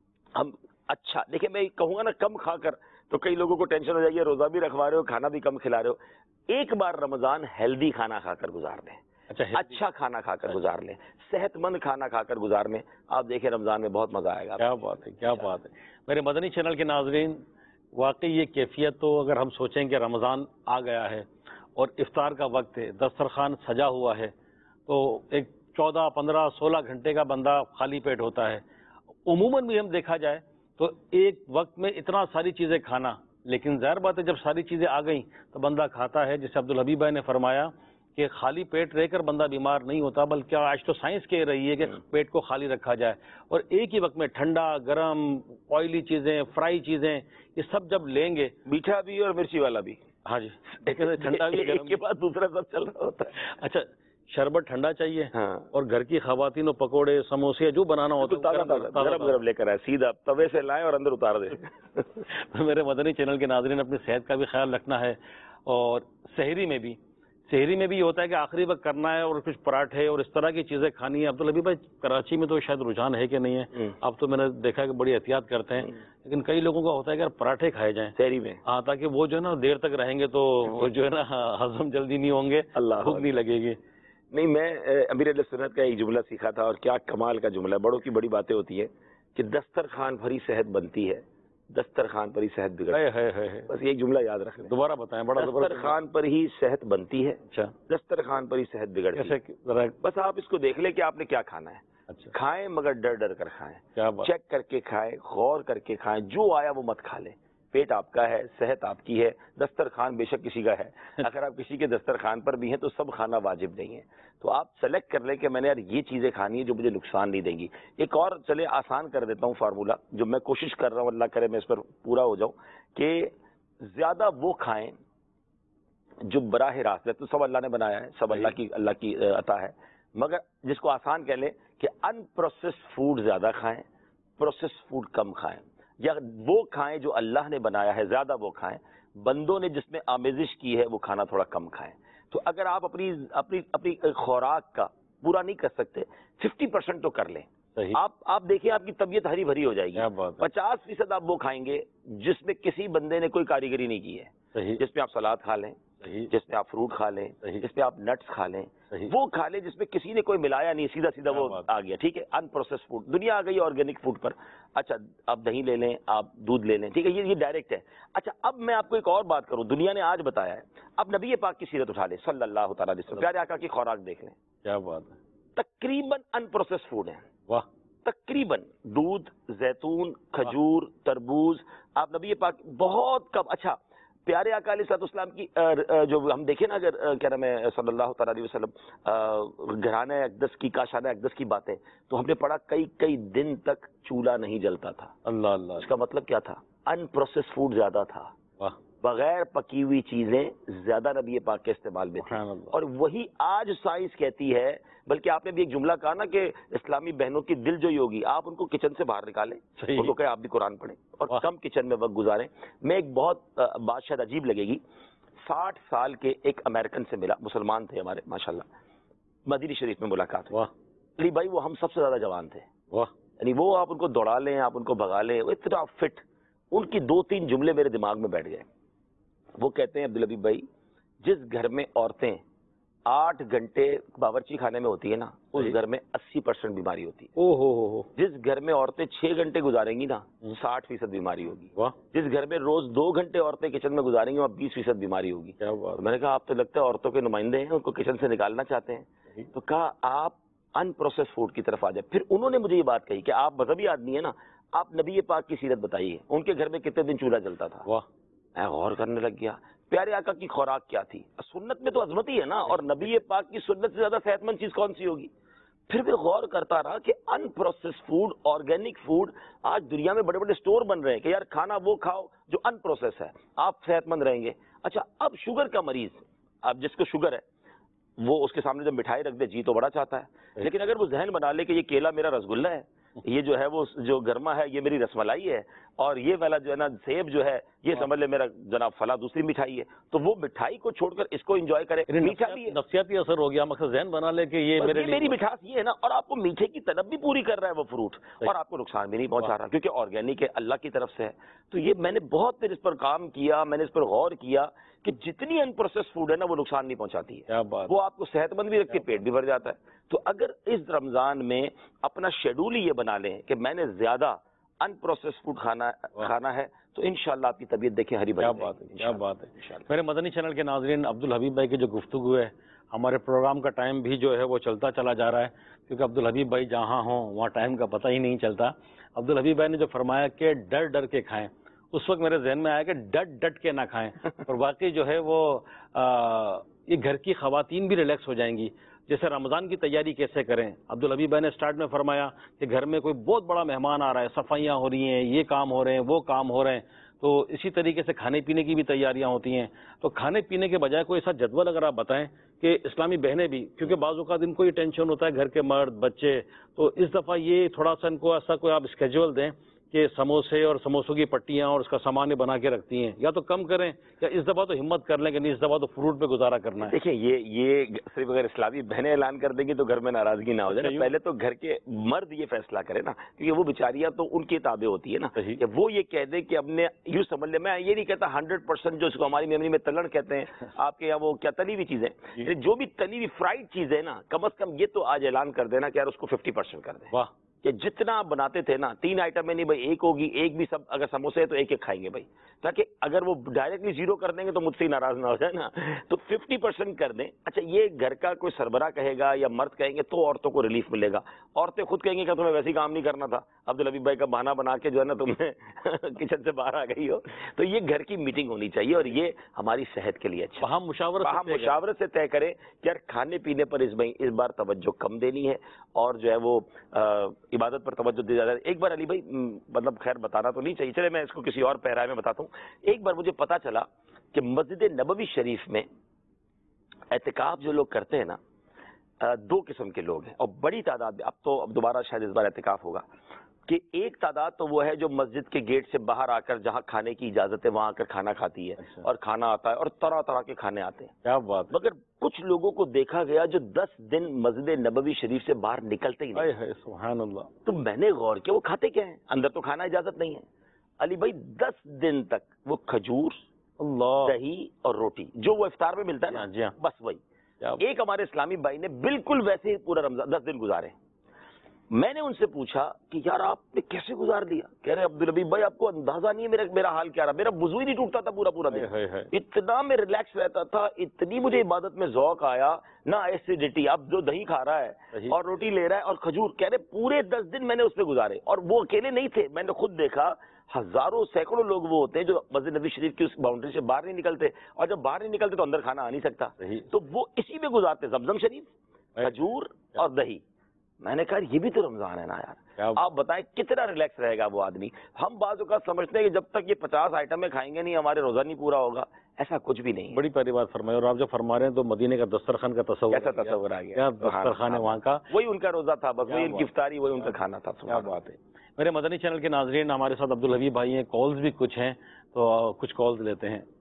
ہم اچھا دیکھیں، میں کہوں گا نا کم کھا کر تو کئی لوگوں کو ٹینشن ہو جائے گی، روزہ بھی رکھوا رہے ہو کھانا بھی کم کھلا رہے ہو. ایک بار رمضان ہیلدی کھانا کھا کر گزار لیں، اچھا کھانا کھا کر گزار لیں، صحت مند کھانا کھا کر گزار لیں. آپ دیکھیں رمضان میں بہت مزہ آئے گا. کیا بات ہے، کیا بات ہے. میرے مدنی چینل کے ناظرین، واقعی یہ کیفیت تو اگر ہم سوچیں کہ رمضان آ گیا ہے اور افطار کا وقت ہے، دسترخوان سجا ہوا ہے، تو ایک چودہ پندرہ سولہ گھنٹے کا بندہ خالی پیٹ ہوتا ہے. عموماً بھی ہم دیکھا جائے تو ایک وقت میں اتنا ساری چیزیں کھانا، لیکن ظاہر بات ہے جب ساری چیزیں آ گئیں تو بندہ کھاتا ہے. جیسے عبدالحبیب بھائی نے فرمایا کہ خالی پیٹ رہ کر بندہ بیمار نہیں ہوتا، بلکہ آج تو سائنس کہہ رہی ہے کہ پیٹ کو خالی رکھا جائے. اور ایک ہی وقت میں ٹھنڈا، گرم، آئلی چیزیں، فرائی چیزیں، یہ سب جب لیں گے، میٹھا بھی اور مرچی والا بھی. ہاں جی، ٹھنڈا بھی، ایک کے بعد دوسرا سب چل رہا ہوتا ہے. اچھا شربت ٹھنڈا چاہیے اور گھر کی خواتین پکوڑے سموسے جو بنانا ہوتا ہے گرم گرم لے کر آئے، سیدھا توے سے لائیں اور اندر اتار دیں. میرے مدنی چینل کے ناظرین، اپنی صحت کا بھی خیال رکھنا ہے. اور سحری میں بھی سحری میں بھی یہ ہوتا ہے کہ آخری وقت کرنا ہے اور کچھ پراٹھے اور اس طرح کی چیزیں کھانی ہے. عبدالحبیب بھائی کراچی میں تو شاید رجحان ہے کہ نہیں ہے، اب تو میں نے دیکھا کہ بڑی احتیاط کرتے ہیں، لیکن کئی لوگوں کا ہوتا ہے کہ پراٹھے کھائے جائیں سحری میں، ہاں، تاکہ وہ جو ہے نا دیر تک رہیں گے تو وہ جو ہے نا ہضم جلدی نہیں ہوں گے، بھوک نہیں لگے گی. نہیں، میں امیر علیہ سنت کا ایک جملہ سیکھا تھا اور کیا کمال کا جملہ. بڑوں کی بڑی باتیں ہوتی ہیں کہ دسترخوان بھری صحت بنتی ہے، دسترخوان پر ہی صحت بگڑتی ہے. بس یہ جملہ یاد رکھ لیں، دوبارہ بتائیں. بڑا دسترخوان پر ہی صحت بنتی ہے، اچھا دسترخوان پر ہی صحت بگڑتی ہے. بس آپ اس کو دیکھ لیں کہ آپ نے کیا کھانا ہے. اچھا کھائیں مگر ڈر ڈر کر کھائیں، چیک کر کے کھائیں، غور کر کے کھائیں. جو آیا وہ مت کھا لیں. پیٹ آپ کا ہے، صحت آپ کی ہے، دسترخوان بے شک کسی کا ہے، اگر آپ کسی کے دسترخوان پر بھی ہیں تو سب کھانا واجب نہیں ہے. تو آپ سلیکٹ کر لیں کہ میں نے یار یہ چیزیں کھانی ہیں جو مجھے نقصان نہیں دیں گی. ایک اور چلے آسان کر دیتا ہوں فارمولہ، جو میں کوشش کر رہا ہوں، اللہ کرے میں اس پر پورا ہو جاؤں، کہ زیادہ وہ کھائیں جو براہ راست ہے. تو سب اللہ نے بنایا ہے، سب اللہ کی اللہ کی عطا ہے، مگر جس کو آسان کہہ لیں کہ ان پروسیسڈ فوڈ زیادہ کھائیں، پروسیسڈ فوڈ کم کھائیں، یا وہ کھائیں جو اللہ نے بنایا ہے زیادہ وہ کھائیں، بندوں نے جس میں آمیزش کی ہے وہ کھانا تھوڑا کم کھائیں. تو اگر آپ اپنی اپنی اپنی خوراک کا پورا نہیں کر سکتے، ففٹی پرسینٹ تو کر لیں. آپ آپ دیکھیں آپ کی طبیعت ہری بھری ہو جائے گی. پچاس فیصد آپ وہ کھائیں گے جس میں کسی بندے نے کوئی کاریگری نہیں کی ہے، جس میں آپ سلاد کھا لیں، جس میں آپ فروٹ کھا لیں، جس میں آپ نٹس کھا لیں، وہ کھا لیں جس میں کسی نے کوئی ملایا نہیں، سیدھا سیدھا وہ آ گیا. ٹھیک ہے، ان پروسیس فوڈ دنیا آ گئی آرگینک فوڈ پر. اچھا آپ دہی لے لیں، آپ دودھ لے لیں، ٹھیک ہے، یہ یہ ڈائریکٹ ہے. اچھا اب میں آپ کو ایک اور بات کروں، دنیا نے آج بتایا ہے، اب نبی پاک کی سیرت اٹھا لیں صلی اللہ تعالیٰ علیہ وسلم، پیارے آقا کی خوراک دیکھ لیں. کیا بات ہے، تقریباً ان پروسیس فوڈ ہیں. واہ، تقریباً دودھ، زیتون، کھجور، تربوز، آپ نبی پاک بہت کم. اچھا پیارے آقا علیہ الصلوۃ والسلام کی جو ہم دیکھیں نا، اگر کیا نام ہے صلی اللہ تعالیٰ علیہ وسلم گھرانہ اقدس کی، کاشانہ اقدس کی باتیں، تو ہم نے پڑھا کئی کئی دن تک چولہا نہیں جلتا تھا. اللہ اللہ، اس کا مطلب کیا تھا؟ ان پروسیس فوڈ زیادہ تھا، بغیر پکی ہوئی چیزیں زیادہ نبی پاک کے استعمال میں تھیں. اور وہی آج سائنس کہتی ہے، بلکہ آپ نے بھی ایک جملہ کہا نا کہ اسلامی بہنوں کی دل جو ہوگی، آپ ان کو کچن سے باہر نکالیں، ان کو کہیں آپ بھی قرآن پڑھیں اور کم کچن میں وقت گزاریں. میں ایک بہت بات شاید عجیب لگے گی، ساٹھ سال کے ایک امریکن سے ملا، مسلمان تھے ہمارے ماشاءاللہ، مدینہ شریف میں ملاقات ہوئی. علی بھائی وہ ہم سب سے زیادہ جوان تھے، یعنی وہ آپ ان کو دوڑا لیں، آپ ان کو بھگا لیں، وہ اتنا فٹ. ان کی دو تین جملے میرے دماغ میں بیٹھ گئے. وہ کہتے ہیں عبدالحبیب بھائی، جس گھر میں عورتیں آٹھ گھنٹے باورچی خانے میں ہوتی ہے نا، اس گھر میں اسی پرسینٹ بیماری ہوتی ہے. او ہو ہو. جس گھر میں عورتیں چھ گھنٹے گزاریں گی نا، ساٹھ فیصد بیماری ہوگی. جس گھر میں روز دو گھنٹے عورتیں کچن میں گزاریں گی، وہاں بیس فیصد بیماری ہوگی. میں نے کہا آپ تو لگتا ہے عورتوں کے نمائندے ہیں، ان کو کچن سے نکالنا چاہتے ہیں. تو کہا آپ ان پروسیس فوڈ کی طرف آ جائیں. پھر انہوں نے مجھے یہ بات کہی کہ آپ مذہبی آدمی ہیں نا، آپ نبی پاک کی سیرت بتائیے، ان کے گھر میں کتنے دن چولہا جلتا تھا. میں غور کرنے لگ گیا، پیارے آقا کی خوراک کیا تھی. سنت میں تو عظمت ہی ہے نا، اور نبی پاک کی سنت سے زیادہ صحت مند چیز کون سی ہوگی. پھر میں غور کرتا رہا کہ ان پروسیس فوڈ، آرگینک فوڈ، آج دنیا میں بڑے بڑے سٹور بن رہے ہیں کہ یار کھانا وہ کھاؤ جو ان پروسیس ہے، آپ صحت مند رہیں گے. اچھا اب شوگر کا مریض، اب جس کو شوگر ہے وہ اس کے سامنے جب مٹھائی رکھ دے جی تو بڑا چاہتا ہے، لیکن اگر وہ ذہن بنا لے کہ یہ کیلا میرا رسگلہ ہے، یہ جو ہے وہ جو گرما ہے یہ میری رس ملائی ہے، اور یہ والا جو ہے نا سیب جو ہے یہ سمجھ لے میرا جناب فلاں دوسری مٹھائی ہے، تو وہ مٹھائی کو چھوڑ کر اس کو انجوائے کرے. میٹھا بھی نفسیاتی اثر ہو گیا، مقصد ذہن بنا لے کہ یہ میرے لیے میری مٹھاس یہ ہے نا، اور آپ کو میٹھے کی طلب بھی پوری کر رہا ہے وہ فروٹ، اور آپ کو نقصان بھی نہیں پہنچا رہا کیونکہ آرگینک ہے، اللہ کی طرف سے ہے. تو یہ میں نے بہت دیر اس پر کام کیا، میں نے اس پر غور کیا کہ جتنی ان پروسیس فوڈ ہے نا وہ نقصان نہیں پہنچاتی ہے، وہ آپ کو صحت مند بھی رکھتی ہے، پیٹ بھی بھر جاتا ہے. تو اگر اس رمضان میں اپنا شیڈول ہی یہ بنا لیں کہ میں نے زیادہ ان پروسیس فوڈ کھانا کھانا ہے، تو انشاءاللہ آپ کی طبیعت دیکھیں ہری بھری. کیا بات ہے، کیا بات ہے. میرے مدنی چینل کے ناظرین، عبدالحبیب بھائی کی جو گفتگو ہے، ہمارے پروگرام کا ٹائم بھی جو ہے وہ چلتا چلا جا رہا ہے، کیونکہ عبدالحبیب بھائی جہاں ہوں وہاں ٹائم کا پتہ ہی نہیں چلتا. عبدالحبیب بھائی نے جو فرمایا کہ ڈر ڈر کے کھائیں، اس وقت میرے ذہن میں آیا کہ ڈٹ ڈٹ کے نہ کھائیں. اور واقعی جو ہے وہ یہ گھر کی خواتین بھی ریلیکس ہو جائیں گی. جیسے رمضان کی تیاری کیسے کریں، عبدالحبیب بھائی نے سٹارٹ میں فرمایا کہ گھر میں کوئی بہت بڑا مہمان آ رہا ہے، صفائیاں ہو رہی ہیں، یہ کام ہو رہے ہیں، وہ کام ہو رہے ہیں، تو اسی طریقے سے کھانے پینے کی بھی تیاریاں ہوتی ہیں. تو کھانے پینے کے بجائے کوئی ایسا جدول اگر آپ بتائیں کہ اسلامی بہنیں بھی، کیونکہ بعض اوقات ان کو یہ ٹینشن ہوتا ہے گھر کے مرد بچے، تو اس دفعہ یہ تھوڑا سا ان کو ایسا کوئی آپ اسکیجول دیں کہ سموسے اور سموسوں کی پٹیاں اور اس کا سامان بنا کے رکھتی ہیں، یا تو کم کریں یا اس دفعہ تو ہمت کر لیں کہ نہیں اس دفعہ تو فروٹ پہ گزارا کرنا ہے. دیکھیں یہ یہ صرف اگر اسلامی بہنیں اعلان کر دیں گی تو گھر میں ناراضگی نہ ہو جائے. پہلے تو گھر کے مرد یہ فیصلہ کرے نا، کیونکہ وہ بیچاریاں تو ان کی تابع ہوتی ہے نا، کہ وہ یہ کہہ دیں کہ ہم نے یوں سمجھ لیں. میں یہ نہیں کہتا ہنڈریڈ پرسینٹ جو اس کو ہماری میموری میں تلڑ کہتے ہیں آپ کے یہاں، وہ کیا تلی ہوئی چیزیں، جو بھی تلی ہوئی فرائیڈ چیزیں نا، کم از کم یہ تو آج اعلان کر دینا کہ یار اس کو ففٹی پرسینٹ کر دیں. کہ جتنا آپ بناتے تھے نا، تین آئٹم میں نہیں بھائی، ایک ہوگی، ایک بھی سب اگر سموسے ہے تو ایک ایک کھائیں گے بھائی، تاکہ اگر وہ ڈائریکٹلی زیرو کر دیں گے تو مجھ سے ناراض نہ ہو جائے نا، تو ففٹی پرسینٹ کر دیں. اچھا یہ گھر کا کوئی سربراہ کہے گا یا مرد کہیں گے تو عورتوں کو ریلیف ملے گا. عورتیں خود کہیں گے کہ تمہیں ویسے ہی کام نہیں کرنا تھا، عبدالحبیب بھائی کا بہانہ بنا کے جو ہے نا تمہیں کچن سے باہر آ گئی ہو. تو یہ گھر کی میٹنگ ہونی چاہیے اور یہ ہماری صحت کے لیے اچھا. ہم مشاورت ہم مشاورت سے طے کریں کہ یار کھانے پینے پر اس بھائی اس بار توجہ کم دینی ہے اور جو ہے وہ عبادت پر توجہ دی جاتی ہے. ایک بار علی بھائی مطلب خیر بتانا تو نہیں چاہیے، چلے میں اس کو کسی اور پیرائے میں بتاتا ہوں. ایک بار مجھے پتا چلا کہ مسجد نبوی شریف میں اعتکاف جو لوگ کرتے ہیں نا، دو قسم کے لوگ ہیں اور بڑی تعداد میں. اب تو اب دوبارہ شاید اس بار اعتکاف ہوگا کہ ایک تعداد تو وہ ہے جو مسجد کے گیٹ سے باہر آ کر جہاں کھانے کی اجازت ہے وہاں آ کر کھانا کھاتی ہے اور کھانا آتا ہے اور طرح طرح کے کھانے آتے ہیں. کیا بات. مگر کچھ لوگوں کو دیکھا گیا جو دس دن مسجد نبوی شریف سے باہر نکلتے ہی نہیں. سبحان اللہ. تو میں نے غور کیا وہ کھاتے کیا ہیں؟ اندر تو کھانا اجازت نہیں ہے. علی بھائی دس دن تک وہ کھجور، اللہ، دہی اور روٹی جو وہ افطار میں ملتا ہے نا، جی ہاں، بس وہی. ایک ہمارے اسلامی بھائی نے بالکل ویسے ہی پورا رمضان دس دن گزارے. میں نے ان سے پوچھا کہ یار آپ نے کیسے گزار دیا؟ کہہ رہے عبدالحبیب بھائی آپ کو اندازہ نہیں ہے میرا میرا حال کیا رہا. میرا وضو ہی نہیں ٹوٹتا تھا پورا پورا دن، اتنا میں ریلیکس رہتا تھا، اتنی مجھے عبادت میں ذوق آیا نہ ایسیڈیٹی. اب جو دہی کھا رہا ہے اور روٹی لے رہا ہے اور کھجور، کہہ رہے پورے دس دن میں نے اس پہ گزارے. اور وہ اکیلے نہیں تھے، میں نے خود دیکھا ہزاروں سینکڑوں لوگ وہ ہوتے ہیں جو مسجد نبوی شریف کی اس باؤنڈری سے باہر نہیں نکلتے، اور جب باہر نہیں نکلتے تو اندر کھانا آ نہیں سکتا، تو وہ اسی میں گزارتے، زمزم شریف، کھجور اور دہی. میں نے کہا یہ بھی تو رمضان ہے نا یار، آپ بتائیں کتنا ریلیکس رہے گا وہ آدمی. ہم بعض اوقات سمجھتے ہیں کہ جب تک یہ پچاس آئٹم میں کھائیں گے نہیں ہمارے روزہ نہیں پورا ہوگا. ایسا کچھ بھی نہیں. بڑی پیاری بات فرمائی. اور آپ جب فرما رہے ہیں تو مدینے کا دسترخوان کا تصور، ایسا تصور آ گیا، دسترخوان ہے وہاں کا، وہی ان کا روزہ تھا، بس وہی ان کی افطاری، وہی ان کا کھانا تھا. کیا بات ہے. میرے مدنی چینل کے ناظرین، ہمارے ساتھ عبدالحبیب بھائی ہیں، کالز بھی کچھ ہیں تو کچھ کالز لیتے ہیں.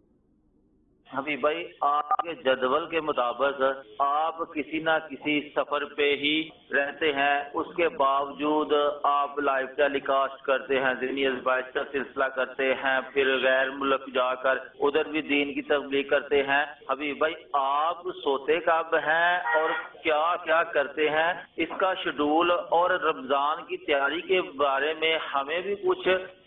حبیب بھائی آپ کے جدول کے مطابق آپ کسی نہ کسی سفر پہ ہی رہتے ہیں، اس کے باوجود آپ لائیو ٹیلی کاسٹ کرتے ہیں، دینی ادوائس کا سلسلہ کرتے ہیں، پھر غیر ملک جا کر ادھر بھی دین کی تبلیغ کرتے ہیں. حبیب بھائی آپ سوتے کب ہیں اور کیا کیا کرتے ہیں؟ اس کا شیڈول اور رمضان کی تیاری کے بارے میں ہمیں بھی کچھ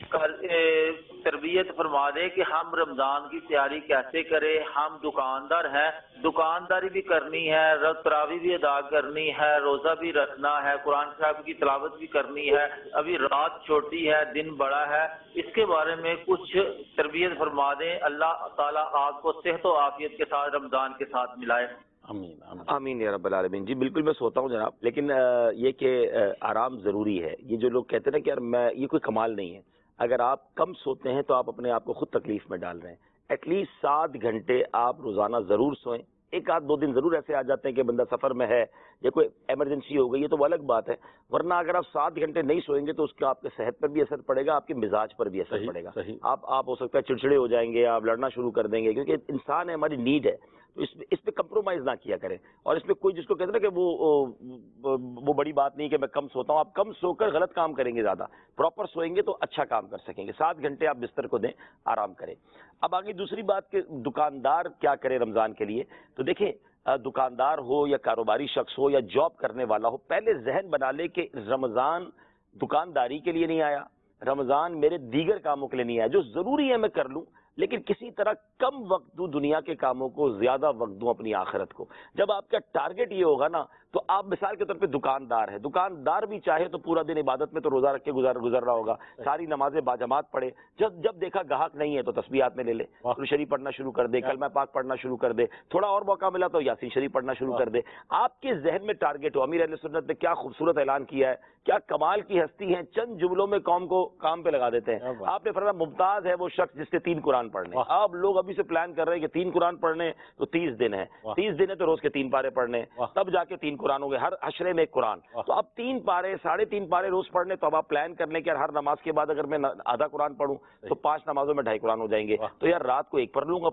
تربیت فرما دے کہ ہم رمضان کی تیاری کیسے کریں. ہم دکاندار ہیں، دکانداری بھی کرنی ہے، تراویح بھی ادا کرنی ہے، روزہ بھی رکھنا ہے، قرآن صاحب کی تلاوت بھی کرنی ہے، ابھی رات چھوٹی ہے، دن بڑا ہے. اس کے بارے میں کچھ تربیت فرما دیں. اللہ تعالیٰ آپ کو صحت و عافیت کے ساتھ رمضان کے ساتھ ملائے. آمین آمین یا رب العالمین. جی بالکل میں سوتا ہوں جناب، لیکن یہ کہ آرام ضروری ہے. یہ جو لوگ کہتے ہیں نا کہ یار میں، یہ کوئی کمال نہیں ہے. اگر آپ کم سوتے ہیں تو آپ اپنے آپ کو خود تکلیف میں ڈال رہے ہیں. ایٹ لیسٹ سات گھنٹے آپ روزانہ ضرور سوئیں. ایک آدھ دو دن ضرور ایسے آ جاتے ہیں کہ بندہ سفر میں ہے یا کوئی ایمرجنسی ہو گئی ہے تو وہ الگ بات ہے، ورنہ اگر آپ سات گھنٹے نہیں سوئیں گے تو اس کا آپ کے صحت پر بھی اثر پڑے گا، آپ کے مزاج پر بھی اثر پڑے گا. آپ آپ ہو سکتا ہے چڑچڑے ہو جائیں گے، آپ لڑنا شروع کر دیں گے، کیونکہ انسان ہے، ہماری نیڈ ہے. تو اس اس پہ کمپرومائز نہ کیا کریں. اور اس میں کوئی جس کو کہتے ہیں نا کہ وہ وہ بڑی بات نہیں کہ میں کم سوتا ہوں. آپ کم سو کر غلط کام کریں گے، زیادہ پراپر سوئیں گے تو اچھا کام کر سکیں گے. سات گھنٹے آپ بستر کو دیں، آرام کریں. اب آگے دوسری بات کہ دکاندار کیا کرے رمضان کے لیے. تو دیکھیں دکاندار ہو یا کاروباری شخص ہو یا جاب کرنے والا ہو، پہلے ذہن بنا لے کہ رمضان دکانداری کے لیے نہیں آیا، رمضان میرے دیگر کاموں کے لیے نہیں آیا. جو ضروری ہے میں کر لوں، لیکن کسی طرح کم وقت دوں دنیا کے کاموں کو، زیادہ وقت دوں اپنی آخرت کو. جب آپ کا ٹارگٹ یہ ہوگا نا تو آپ مثال کے طور پہ دکاندار ہے، دکاندار بھی چاہے تو پورا دن عبادت میں تو روزہ رکھ کے گزار گزر رہا ہوگا، ساری نمازیں باجماعت پڑھے. جب جب دیکھا گاہک نہیں ہے تو تسبیحات میں لے لے، قرآن شریف پڑھنا شروع کر دے، کلمہ پاک پڑھنا شروع کر دے، تھوڑا اور موقع ملا تو یاسین شریف پڑھنا شروع کر دے. آپ کے ذہن میں ٹارگٹ ہو. امیر اہل سنت نے کیا خوبصورت اعلان کیا ہے، کیا کمال کی ہستی ہیں، چند جملوں میں قوم کو کام پہ لگا دیتے ہیں. آپ نے فرمایا ممتاز ہے وہ شخص جس نے تین قرآن پڑھنے. آپ لوگ ابھی سے پلان کر رہے ہیں کہ تین قرآن پڑھنے تو تیس دن ہے، تیس دن ہے تو روز کے تین پارے پڑھنے، تب جا کے تین قرآن ہو گئے، ہر عشرے میں ایک قرآن. تو اب تین پارے ساڑھے تین پارے روز پڑھنے. تو اب آپ پلان کر لیں کہ ہر نماز کے بعد اگر میں آدھا قرآن پڑھوں تو پانچ نمازوں میں ڈھائی قرآن ہو جائیں گے. تو یار رات کو ایک پڑھ لوں گا پورا،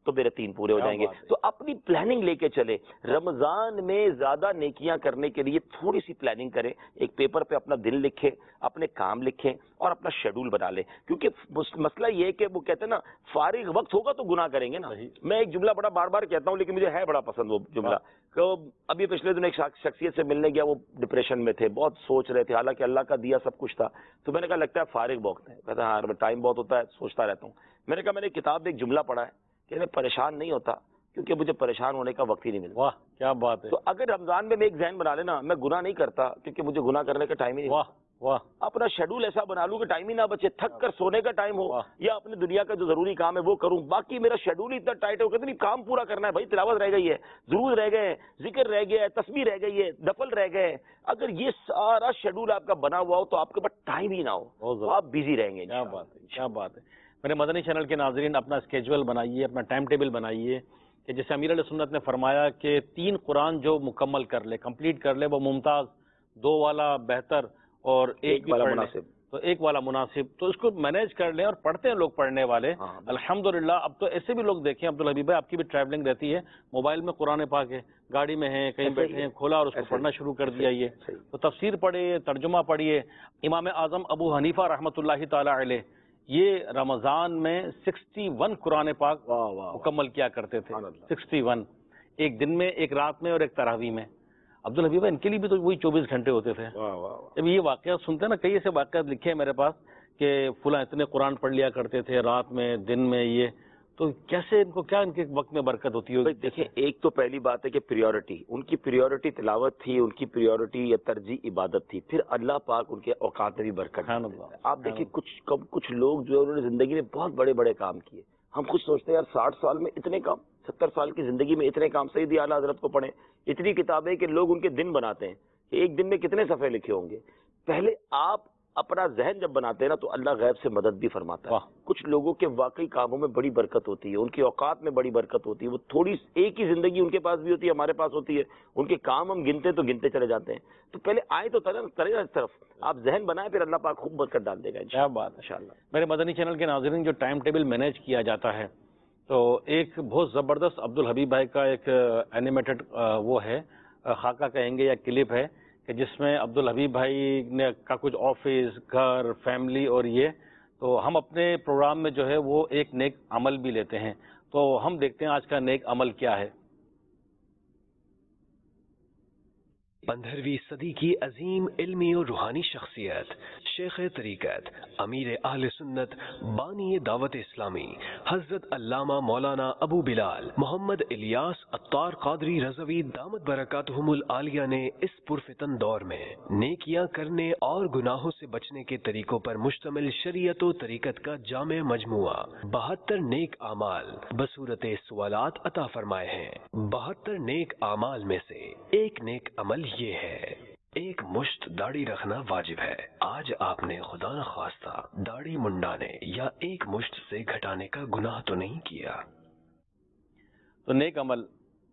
تو میرے تین پورے ہو جائیں گے. تو اپنی پلاننگ لے کے چلے. رمضان میں زیادہ نیکیاں کرنے کے لیے تھوڑی سی پلاننگ کریں, ایک پیپر پہ اپنا دن لکھیں, اپنے کام لکھیں اور اپنا شیڈول بنا لیں. کیونکہ مسئلہ یہ ہے کہ وہ کہتے ہیں نا فارغ وقت ہوگا تو گناہ کریں گے نا. میں ایک جملہ بڑا بار بار کہتا ہوں لیکن مجھے ہے بڑا پسند وہ جملہ. تو ابھی پچھلے دن ایک شخصیت سے ملنے گیا, وہ ڈپریشن میں تھے, بہت سوچ رہے تھے, حالانکہ اللہ کا دیا سب کچھ تھا. تو میں نے کہا لگتا ہے فارغ وقت ہے. کہتا ہے ہاں ٹائم بہت ہوتا ہے, سوچتا رہتا ہوں. میں نے کہا میں نے کتاب میں ایک جملہ پڑھا ہے کہ میں پریشان نہیں ہوتا کیونکہ مجھے پریشان ہونے کا وقت ہی نہیں ملتا. واہ کیا بات ہے. تو اگر رمضان میں میں ایک ذہن بنا لینا میں گناہ نہیں کرتا کیونکہ مجھے گناہ کرنے کا ٹائم ہی نہیں. واہ واہ. اپنا شیڈول ایسا بنا لوں کہ ٹائم ہی نہ بچے, تھک کر سونے کا ٹائم ہو یا اپنے دنیا کا جو ضروری کام ہے وہ کروں, باقی میرا شیڈول اتنا ٹائٹ ہو کہ نہیں کام پورا کرنا ہے. بھائی تلاوت رہ گئی ہے, ضرور رہ گئے, ذکر رہ گیا ہے, تسبیح رہ گئی ہے, نفل رہ گئے. اگر یہ سارا شیڈول آپ کا بنا ہوا ہو تو آپ کے پاس ٹائم ہی نہ ہو تو آپ بزی رہیں گے. کیا بات ہے, کیا بات ہے. میرے مدنی چینل کے ناظرین اپنا اسکیجول بنائیے, اپنا ٹائم ٹیبل بنائیے کہ جیسے امیر علیہ سنت نے فرمایا کہ تین قرآن جو مکمل کر لے, کمپلیٹ کر لے, وہ ممتاز, دو والا بہتر اور ایک والا مناسب. تو ایک والا مناسب, تو اس کو مینیج کر لیں اور پڑھتے ہیں لوگ پڑھنے والے. الحمدللہ اب تو ایسے بھی لوگ دیکھیں, عبدالحبیب بھائی آپ کی بھی ٹریولنگ رہتی ہے, موبائل میں قرآن پاک ہے, گاڑی میں ہیں, کہیں بیٹھے ہیں, کھولا اور اس کو پڑھنا شروع کر دیا. یہ تو تفسیر پڑھیے, ترجمہ پڑھیے. امام اعظم ابو حنیفہ رحمۃ اللہ تعالی علیہ یہ رمضان میں سکسٹی ون قرآن پاک مکمل کیا کرتے تھے. سکسٹی ون ایک دن میں, ایک رات میں اور ایک تراویح میں. عبدالحبیب ان کے لیے بھی تو وہی چوبیس گھنٹے ہوتے تھے. جب یہ واقعات سنتے ہیں نا, کئی ایسے واقعات لکھے ہیں میرے پاس کہ فلاں اتنے قرآن پڑھ لیا کرتے تھے رات میں, دن میں, یہ تو کیسے ان کو کیا ان کے وقت میں برکت ہوتی ہے؟ دیکھیں ایک تو پہلی بات ہے کہ پریورٹی, ان کی پریورٹی تلاوت تھی, ان کی پریورٹی یا ترجیح عبادت تھی. پھر اللہ پاک ان کے اوقات میں بھی برکت. آپ دیکھیں کچھ کچھ لوگ جو ہے انہوں نے زندگی میں بہت بڑے بڑے کام کیے. ہم خود سوچتے ہیں یار ساٹھ سال میں اتنے کام, ستر سال کی زندگی میں اتنے کام. سیدی اعلیٰ حضرت کو پڑھیں, اتنی کتابیں کہ لوگ ان کے دن بناتے ہیں کہ ایک دن میں کتنے صفحے لکھے ہوں گے. پہلے آپ اپنا ذہن جب بناتے ہیں نا تو اللہ غیب سے مدد بھی فرماتا ہے. کچھ لوگوں کے واقعی کاموں میں بڑی برکت ہوتی ہے, ان کے اوقات میں بڑی برکت ہوتی ہے. وہ تھوڑی ایک ہی زندگی ان کے پاس بھی ہوتی ہے, ہمارے پاس ہوتی ہے, ان کے کام ہم گنتے تو گنتے چلے جاتے ہیں. تو پہلے آئے تو کریں اس طرف, آپ ذہن بنائیں, پھر اللہ پاک خوب برکت ڈال دے گا. کیا بات ہے. میرے مدنی چینل کے ناظرین جو ٹائم ٹیبل مینیج کیا جاتا ہے تو ایک بہت زبردست عبدالحبیب بھائی کا ایک اینیمیٹڈ وہ ہے, خاکہ کہیں گے یا کلپ ہے کہ جس میں عبدالحبیب بھائی نے کا کچھ آفس, گھر, فیملی اور یہ, تو ہم اپنے پروگرام میں جو ہے وہ ایک نیک عمل بھی لیتے ہیں. تو ہم دیکھتے ہیں آج کا نیک عمل کیا ہے. پندرہویں صدی کی عظیم علمی اور روحانی شخصیت, شیخ طریقت, امیر اہل سنت, بانی دعوت اسلامی, حضرت علامہ مولانا ابو بلال محمد الیاس عطار قادری رضوی دامت برکاتہم العالیہ نے اس پرفتن دور میں نیکیاں کرنے اور گناہوں سے بچنے کے طریقوں پر مشتمل شریعت و طریقت کا جامع مجموعہ بہتر نیک اعمال بصورت سوالات عطا فرمائے ہیں. بہتر نیک اعمال میں سے ایک نیک عمل یہ ہے, ایک مشت داڑھی رکھنا واجب ہے. آج آپ نے خدا نخواستہ داڑھی منڈانے یا ایک مشت سے گھٹانے کا گناہ تو نہیں کیا؟ تو نیک عمل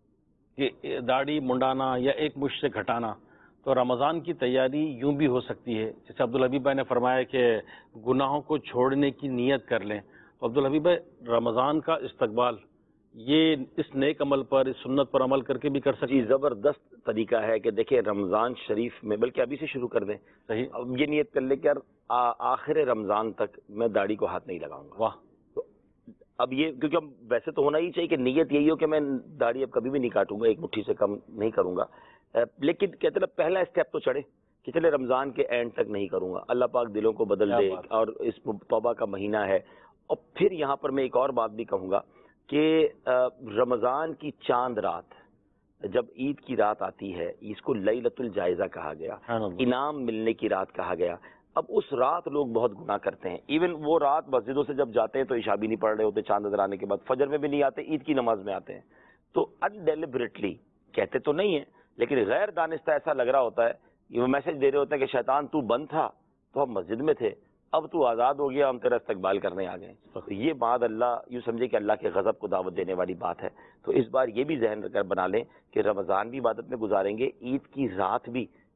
کہ داڑھی منڈانا یا ایک مشت سے گھٹانا, تو رمضان کی تیاری یوں بھی ہو سکتی ہے جیسے عبدالحبیب بھائی نے فرمایا کہ گناہوں کو چھوڑنے کی نیت کر لیں. تو عبدالحبیب بھائی رمضان کا استقبال یہ اس نیک عمل پر, اس سنت پر عمل کر کے بھی کر سکتے ہیں. زبردست طریقہ ہے کہ دیکھیں رمضان شریف میں, بلکہ ابھی سے شروع کر دیں. صحیح. اب یہ نیت کر لیں کہ یار آخر رمضان تک میں داڑھی کو ہاتھ نہیں لگاؤں گا. واہ. تو اب یہ کیونکہ اب ویسے تو ہونا ہی چاہیے کہ نیت یہی ہو کہ میں داڑھی اب کبھی بھی نہیں کاٹوں گا, ایک مٹھی سے کم نہیں کروں گا. لیکن کہتے ہیں پہلا اسٹیپ تو چڑھے کہ چلے رمضان کے اینڈ تک نہیں کروں گا. اللہ پاک دلوں کو بدل دے, اور اس توبہ کا مہینہ ہے. اور پھر یہاں پر میں ایک اور بات بھی کہوں گا کہ رمضان کی چاند رات جب عید کی رات آتی ہے, اس کو لیلۃ الجائزہ کہا گیا, انعام ملنے کی رات کہا گیا. اب اس رات لوگ بہت گناہ کرتے ہیں. ایون وہ رات مسجدوں سے جب جاتے ہیں تو عشاء بھی نہیں پڑھ رہے ہوتے, چاند نظر آنے کے بعد فجر میں بھی نہیں آتے, عید کی نماز میں آتے ہیں. تو انڈیلیبریٹلی کہتے تو نہیں ہیں لیکن غیر دانستہ ایسا لگ رہا ہوتا ہے, یہ وہ میسج دے رہے ہوتے ہیں کہ شیطان تو بند تھا تو ہم مسجد میں تھے, اب تو آزاد ہو گیا, ہم تیرا استقبال کرنے آ گئے. تو یہ بات اللہ یوں سمجھے کہ اللہ کے غضب کو دعوت دینے والی بات ہے. تو اس بار یہ بھی ذہن کر بنا لیں کہ رمضان بھی عبادت میں گزاریں گے, عید کی رات بھی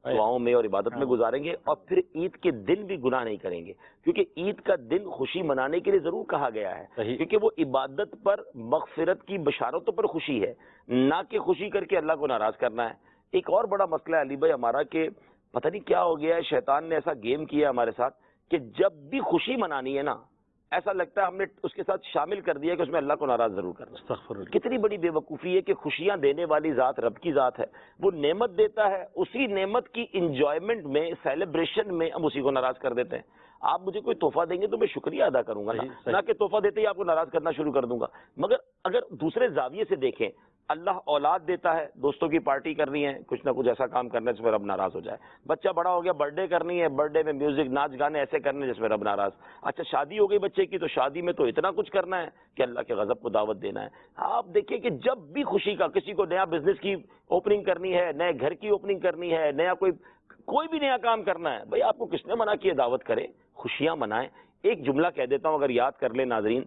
دعاؤں میں اور عبادت میں گزاریں گے، اور پھر عید کے دن بھی گناہ نہیں کریں گے، کیونکہ عید کا دن خوشی منانے کے لیے ضرور کہا گیا ہے، کیونکہ وہ عبادت پر مغفرت کی بشارتوں پر خوشی ہے، نہ کہ خوشی کر کے اللہ کو ناراض کرنا ہے۔ ایک اور بڑا مسئلہ ہے علی بھائی ہمارا کہ پتہ نہیں کیا ہو گیا ہے، شیطان نے ایسا گیم کیا ہمارے ساتھ کہ جب بھی خوشی منانی ہے نا، ایسا لگتا ہے ہم نے اس کے ساتھ شامل کر دیا کہ اس میں اللہ کو ناراض ضرور کرنا ہے۔ کتنی بڑی بے وقوفی ہے کہ خوشیاں دینے والی ذات رب کی ذات ہے، وہ نعمت دیتا ہے، اسی نعمت کی انجوائمنٹ میں، سیلیبریشن میں ہم اسی کو ناراض کر دیتے ہیں۔ آپ مجھے کوئی تحفہ دیں گے تو میں شکریہ ادا کروں گا نا، نہ کہ تحفہ دیتے ہی آپ کو ناراض کرنا شروع کر دوں گا۔ مگر اگر دوسرے زاویے سے دیکھیں، اللہ اولاد دیتا ہے، دوستوں کی پارٹی کرنی ہے، کچھ نہ کچھ ایسا کام کرنا ہے جس میں رب ناراض ہو جائے۔ بچہ بڑا ہو گیا، برتھ ڈے کرنی ہے، برتھ ڈے میں میوزک، ناچ گانے ایسے کرنے جس میں رب ناراض۔ اچھا شادی ہو گئی بچے کی، تو شادی میں تو اتنا کچھ کرنا ہے کہ اللہ کے غضب کو دعوت دینا ہے۔ آپ دیکھیں کہ جب بھی خوشی کا، کسی کو نیا بزنس کی اوپننگ کرنی ہے، نئے گھر کی اوپننگ کرنی ہے، نیا کوئی کوئی بھی نیا کام کرنا ہے، بھائی آپ کو کس نے منع کیا دعوت کرے، خوشیاں منائیں۔ ایک جملہ کہہ دیتا ہوں، اگر یاد کر لیں ناظرین،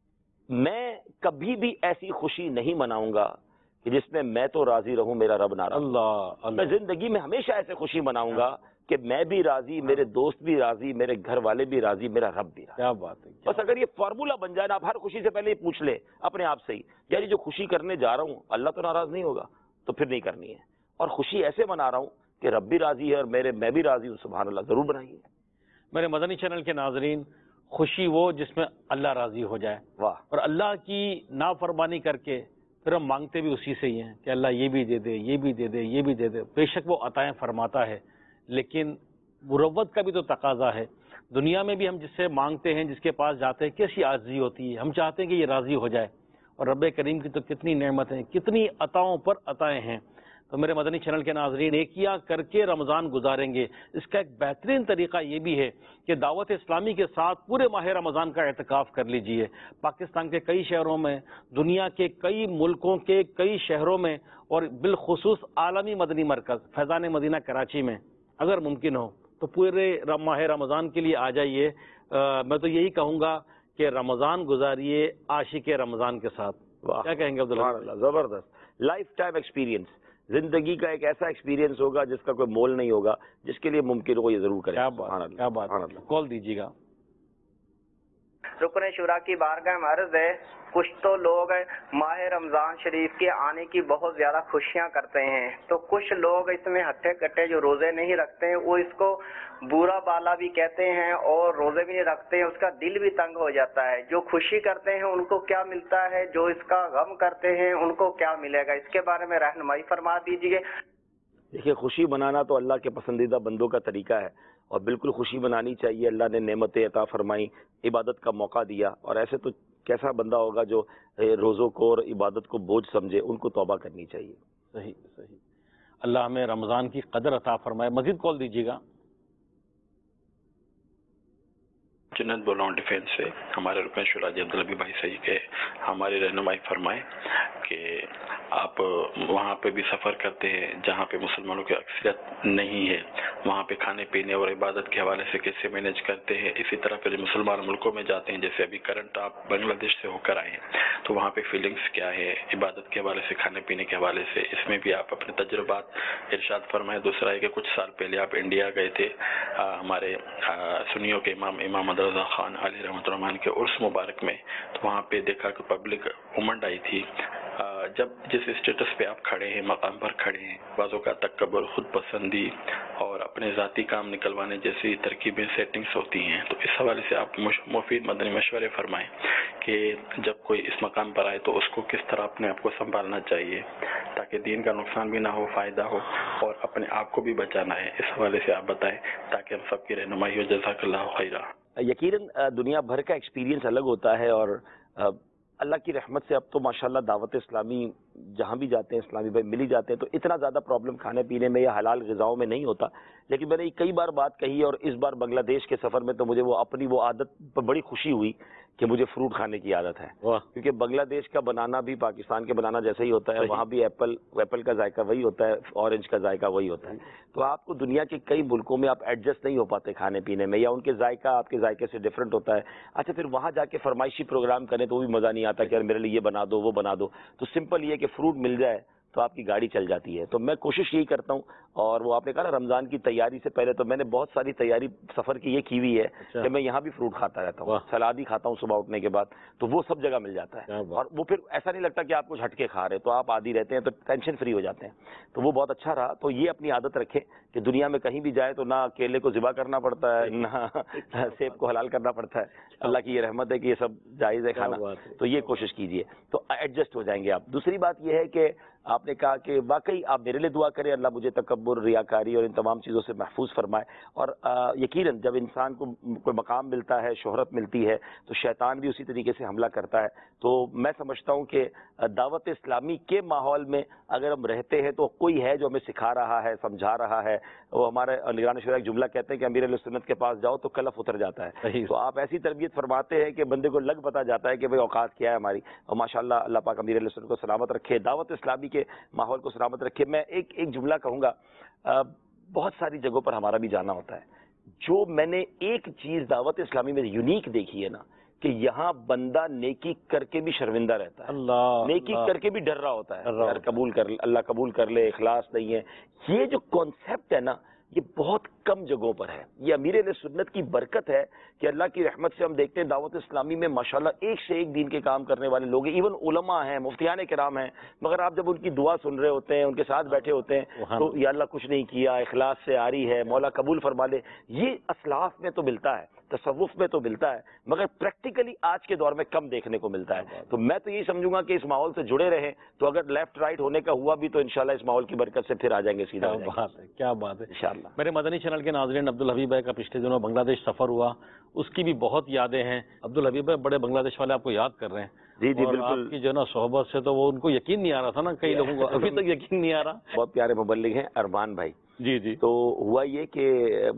میں کبھی بھی ایسی خوشی نہیں مناؤں گا کہ جس میں میں تو راضی رہوں، میرا رب ناراض۔ اللہ میں زندگی میں ہمیشہ ایسے خوشی مناؤں گا کہ میں بھی راضی، میرے دوست بھی راضی، میرے گھر والے بھی راضی، میرا رب بھی راضی۔ کیا بات ہے! بس اگر یہ فارمولا بن جائے نا، آپ ہر خوشی سے پہلے یہ پوچھ لیں اپنے آپ سے ہی، یعنی جو خوشی کرنے جا رہا ہوں اللہ تو ناراض نہیں ہوگا، تو پھر نہیں کرنی ہے، اور خوشی ایسے منا رہا ہوں کہ رب بھی راضی ہے اور میرے میں بھی راضی ہوں، سبحان اللہ، ضرور بنائیے۔ میرے مدنی چینل کے ناظرین، خوشی وہ جس میں اللہ راضی ہو جائے، واہ، اور اللہ کی نافرمانی کر کے پھر ہم مانگتے بھی اسی سے ہی ہیں کہ اللہ یہ بھی دے دے، یہ بھی دے دے، یہ بھی دے دے۔ بے شک وہ عطائیں فرماتا ہے، لیکن مروت کا بھی تو تقاضا ہے۔ دنیا میں بھی ہم جس سے مانگتے ہیں، جس کے پاس جاتے ہیں، کیسی عاجزی ہوتی ہے، ہم چاہتے ہیں کہ یہ راضی ہو جائے، اور رب کریم کی تو کتنی نعمتیں، کتنی عطاؤں پر عطائیں ہیں۔ تو میرے مدنی چینل کے ناظرین، نیکیاں کر کے رمضان گزاریں گے، اس کا ایک بہترین طریقہ یہ بھی ہے کہ دعوت اسلامی کے ساتھ پورے ماہ رمضان کا اعتکاف کر لیجئے۔ پاکستان کے کئی شہروں میں، دنیا کے کئی ملکوں کے کئی شہروں میں، اور بالخصوص عالمی مدنی مرکز فیضان مدینہ کراچی میں اگر ممکن ہو تو پورے ماہ رمضان کے لیے آ جائیے۔ میں تو یہی کہوں گا کہ رمضان گزاریے عاشق رمضان کے ساتھ۔ کیا کہیں گے عبداللہ؟ زبردست لائف ٹائم ایکسپیرینس، زندگی کا ایک ایسا ایکسپیرینس ہوگا جس کا کوئی مول نہیں ہوگا، جس کے لیے ممکن ہو یہ ضرور کریں۔ کیا بات، کیا بات، کال دیجیے گا۔ رکن شورا کی بارگاہ میں عرض ہے، کچھ تو لوگ ماہ رمضان شریف کے آنے کی بہت زیادہ خوشیاں کرتے ہیں، تو کچھ لوگ اس میں ہٹے کٹے جو روزے نہیں رکھتے ہیں وہ اس کو برا بالا بھی کہتے ہیں، اور روزے بھی نہیں رکھتے ہیں، اس کا دل بھی تنگ ہو جاتا ہے۔ جو خوشی کرتے ہیں ان کو کیا ملتا ہے، جو اس کا غم کرتے ہیں ان کو کیا ملے گا، اس کے بارے میں رہنمائی فرما دیجیے۔ دیکھیے، خوشی منانا تو اللہ کے پسندیدہ بندوں کا طریقہ ہے، اور بالکل خوشی منانی چاہیے۔ اللہ نے نعمتیں عطا فرمائی، عبادت کا موقع دیا، اور ایسے تو کیسا بندہ ہوگا جو روزوں کو اور عبادت کو بوجھ سمجھے، ان کو توبہ کرنی چاہیے۔ صحیح صحیح، اللہ ہمیں رمضان کی قدر عطا فرمائے۔ مزید کال دیجیے گا۔ جنت بول رہا ہوں ڈیفینس سے، ہمارے رکن شورا جی عبداللبی بھائی صحیح کہ ہماری رہنمائی فرمائیں کہ آپ وہاں پہ بھی سفر کرتے ہیں جہاں پہ مسلمانوں کی اکثریت نہیں ہے، وہاں پہ کھانے پینے اور عبادت کے حوالے سے کیسے مینیج کرتے ہیں۔ اسی طرح پھر مسلمان ملکوں میں جاتے ہیں، جیسے ابھی کرنٹ آپ بنگلہ دیش سے ہو کر آئے ہیں، تو وہاں پہ فیلنگس کیا ہے عبادت کے حوالے سے، کھانے پینے کے حوالے سے، اس میں بھی آپ اپنے تجربات ارشاد فرمائیں۔ دوسرا ہے کہ کچھ سال پہلے آپ انڈیا گئے تھے، ہمارے سنیوں کے امام امام رضا خان علی رحمۃ الرحمان کے عرس مبارک میں، تو وہاں پہ دیکھا کہ پبلک امنڈ آئی تھی۔ جب جس اسٹیٹس پہ آپ کھڑے ہیں، مقام پر کھڑے ہیں، بعضوں کا تکبر، خود پسندی اور اپنے ذاتی کام نکلوانے جیسی ترکیبیں سیٹنگز ہوتی ہیں، تو اس حوالے سے آپ مفید مدنی مشورے فرمائیں کہ جب کوئی اس مقام پر آئے تو اس کو کس طرح اپنے آپ کو سنبھالنا چاہیے تاکہ دین کا نقصان بھی نہ ہو، فائدہ ہو، اور اپنے آپ کو بھی بچانا ہے۔ اس حوالے سے آپ بتائیں تاکہ ہم سب کی رہنمائی ہو۔ جزاک اللہ خیرہ۔ یقیناً دنیا بھر کا ایکسپیرینس الگ ہوتا ہے، اور اللہ کی رحمت سے اب تو ماشاءاللہ دعوت اسلامی جہاں بھی جاتے ہیں اسلامی بھائی مل ہی جاتے ہیں، تو اتنا زیادہ پرابلم کھانے پینے میں یا حلال غذاؤں میں نہیں ہوتا۔ لیکن میں نے کئی بار بات کہی، اور اس بار بنگلہ دیش کے سفر میں تو مجھے وہ اپنی وہ عادت پر بڑی خوشی ہوئی کہ مجھے فروٹ کھانے کی عادت ہے، کیونکہ بنگلہ دیش کا بنانا بھی پاکستان کے بنانا جیسا ہی ہوتا ہے، وہاں بھی ایپل ایپل کا ذائقہ وہی ہوتا ہے، اورنج کا ذائقہ وہی ہوتا ہے، تو آپ کو دنیا کے کئی ملکوں میں آپ ایڈجسٹ نہیں ہو پاتے کھانے پینے میں، یا ان کے ذائقہ آپ کے ذائقے سے ڈفرینٹ ہوتا ہے۔ اچھا، پھر وہاں جا کے فرمائشی پروگرام کریں تو وہ بھی مزہ نہیں آتا کہ یار میرے لیے یہ بنا دو وہ بنا دو، تو سمپل یہ کہ فروٹ مل جائے تو آپ کی گاڑی چل جاتی ہے. تو میں کوشش یہی کرتا ہوں. اور وہ آپ نے کہا نا رمضان کی تیاری سے پہلے تو میں نے بہت ساری تیاری سفر کی یہ کی ہوئی ہے کہ میں یہاں بھی فروٹ کھاتا رہتا ہوں, سلاد ہی کھاتا ہوں صبح اٹھنے کے بعد, تو وہ سب جگہ مل جاتا ہے. اور وہ پھر ایسا نہیں لگتا کہ آپ کچھ ہٹ کے کھا رہے, تو آپ عادی رہتے ہیں تو ٹینشن فری ہو جاتے ہیں. تو وہ بہت اچھا رہا. تو یہ اپنی عادت رکھیں کہ دنیا میں کہیں بھی جائے تو نہ کیلے کو ذبح کرنا پڑتا ہے, نہ سیب کو حلال کرنا پڑتا ہے. اللہ کی یہ رحمت ہے کہ یہ سب جائز ہے کھانا, تو یہ کوشش کیجیے تو ایڈجسٹ ہو جائیں گے آپ. دوسری بات یہ ہے کہ آپ نے کہا کہ واقعی آپ میرے لیے دعا کریں, اللہ مجھے تکبر, ریاکاری اور ان تمام چیزوں سے محفوظ فرمائے. اور یقیناً جب انسان کو کوئی مقام ملتا ہے, شہرت ملتی ہے, تو شیطان بھی اسی طریقے سے حملہ کرتا ہے. تو میں سمجھتا ہوں کہ دعوت اسلامی کے ماحول میں اگر ہم رہتے ہیں تو کوئی ہے جو ہمیں سکھا رہا ہے, سمجھا رہا ہے. وہ ہمارے نگران شورا ایک جملہ کہتے ہیں کہ امیر اہل سنت کے پاس جاؤ تو کلف اتر جاتا ہے. تو آپ ایسی تربیت فرماتے ہیں کہ بندے کو لگ پتا جاتا ہے کہ بھئی اوقات کیا ہے ہماری. اور ماشاءاللہ اللہ پاک امیر اہل سنت کو سلامت رکھے, دعوت اسلامی کے ماحول کو سلامت رکھے. میں ایک ایک جملہ کہوں گا, بہت ساری جگہوں پر ہمارا بھی جانا ہوتا ہے. جو میں نے ایک چیز دعوت اسلامی میں یونیک دیکھی ہے نا, کہ یہاں بندہ نیکی کر کے بھی شرمندہ رہتا ہے, اللہ نیکی اللہ کر کے بھی ڈر رہا ہوتا ہے, یار قبول کر اللہ قبول کر لے, اخلاص نہیں ہے. یہ جو کانسیپٹ ہے نا, یہ بہت کم جگہوں پر ہے. یہ امیر اہل سنت کی برکت ہے کہ اللہ کی رحمت سے ہم دیکھتے ہیں دعوت اسلامی میں ماشاءاللہ ایک سے ایک دین کے کام کرنے والے لوگ ہیں. ایون علماء ہیں, مفتیان کرام ہیں, مگر آپ جب ان کی دعا سن رہے ہوتے ہیں, ان کے ساتھ بیٹھے ہوتے ہیں, تو یا اللہ کچھ نہیں کیا, اخلاص سے آ رہی ہے, مولا قبول فرما لے. یہ اسلاف میں تو ملتا ہے, تصوف میں تو ملتا ہے, مگر پریکٹیکلی آج کے دور میں کم دیکھنے کو ملتا ہے. تو میں تو یہی سمجھوں گا کہ اس ماحول سے جڑے رہیں, تو اگر لیفٹ رائٹ ہونے کا ہوا بھی تو انشاءاللہ اس ماحول کی برکت سے پھر آ جائیں گے سیدھا. کیا بات ہے, کیا بات ہے انشاءاللہ. میرے مدنی چینل کے ناظرین, عبدالحبیب بھائی کا پچھلے دنوں بنگلہ دیش سفر ہوا, اس کی بھی بہت یادیں ہیں. عبدالحبیب بھائی بڑے بنگلہ دیش والے آپ کو یاد کر رہے ہیں. جی جی اور بالکل. آپ کی جو نا صحبت سے تو وہ ان کو یقین نہیں آ رہا تھا نا, کئی لوگوں کو ابھی تک یقین نہیں آ رہا. بہت پیارے مبلغ ہیں ارمان بھائی. جی جی. تو ہوا یہ کہ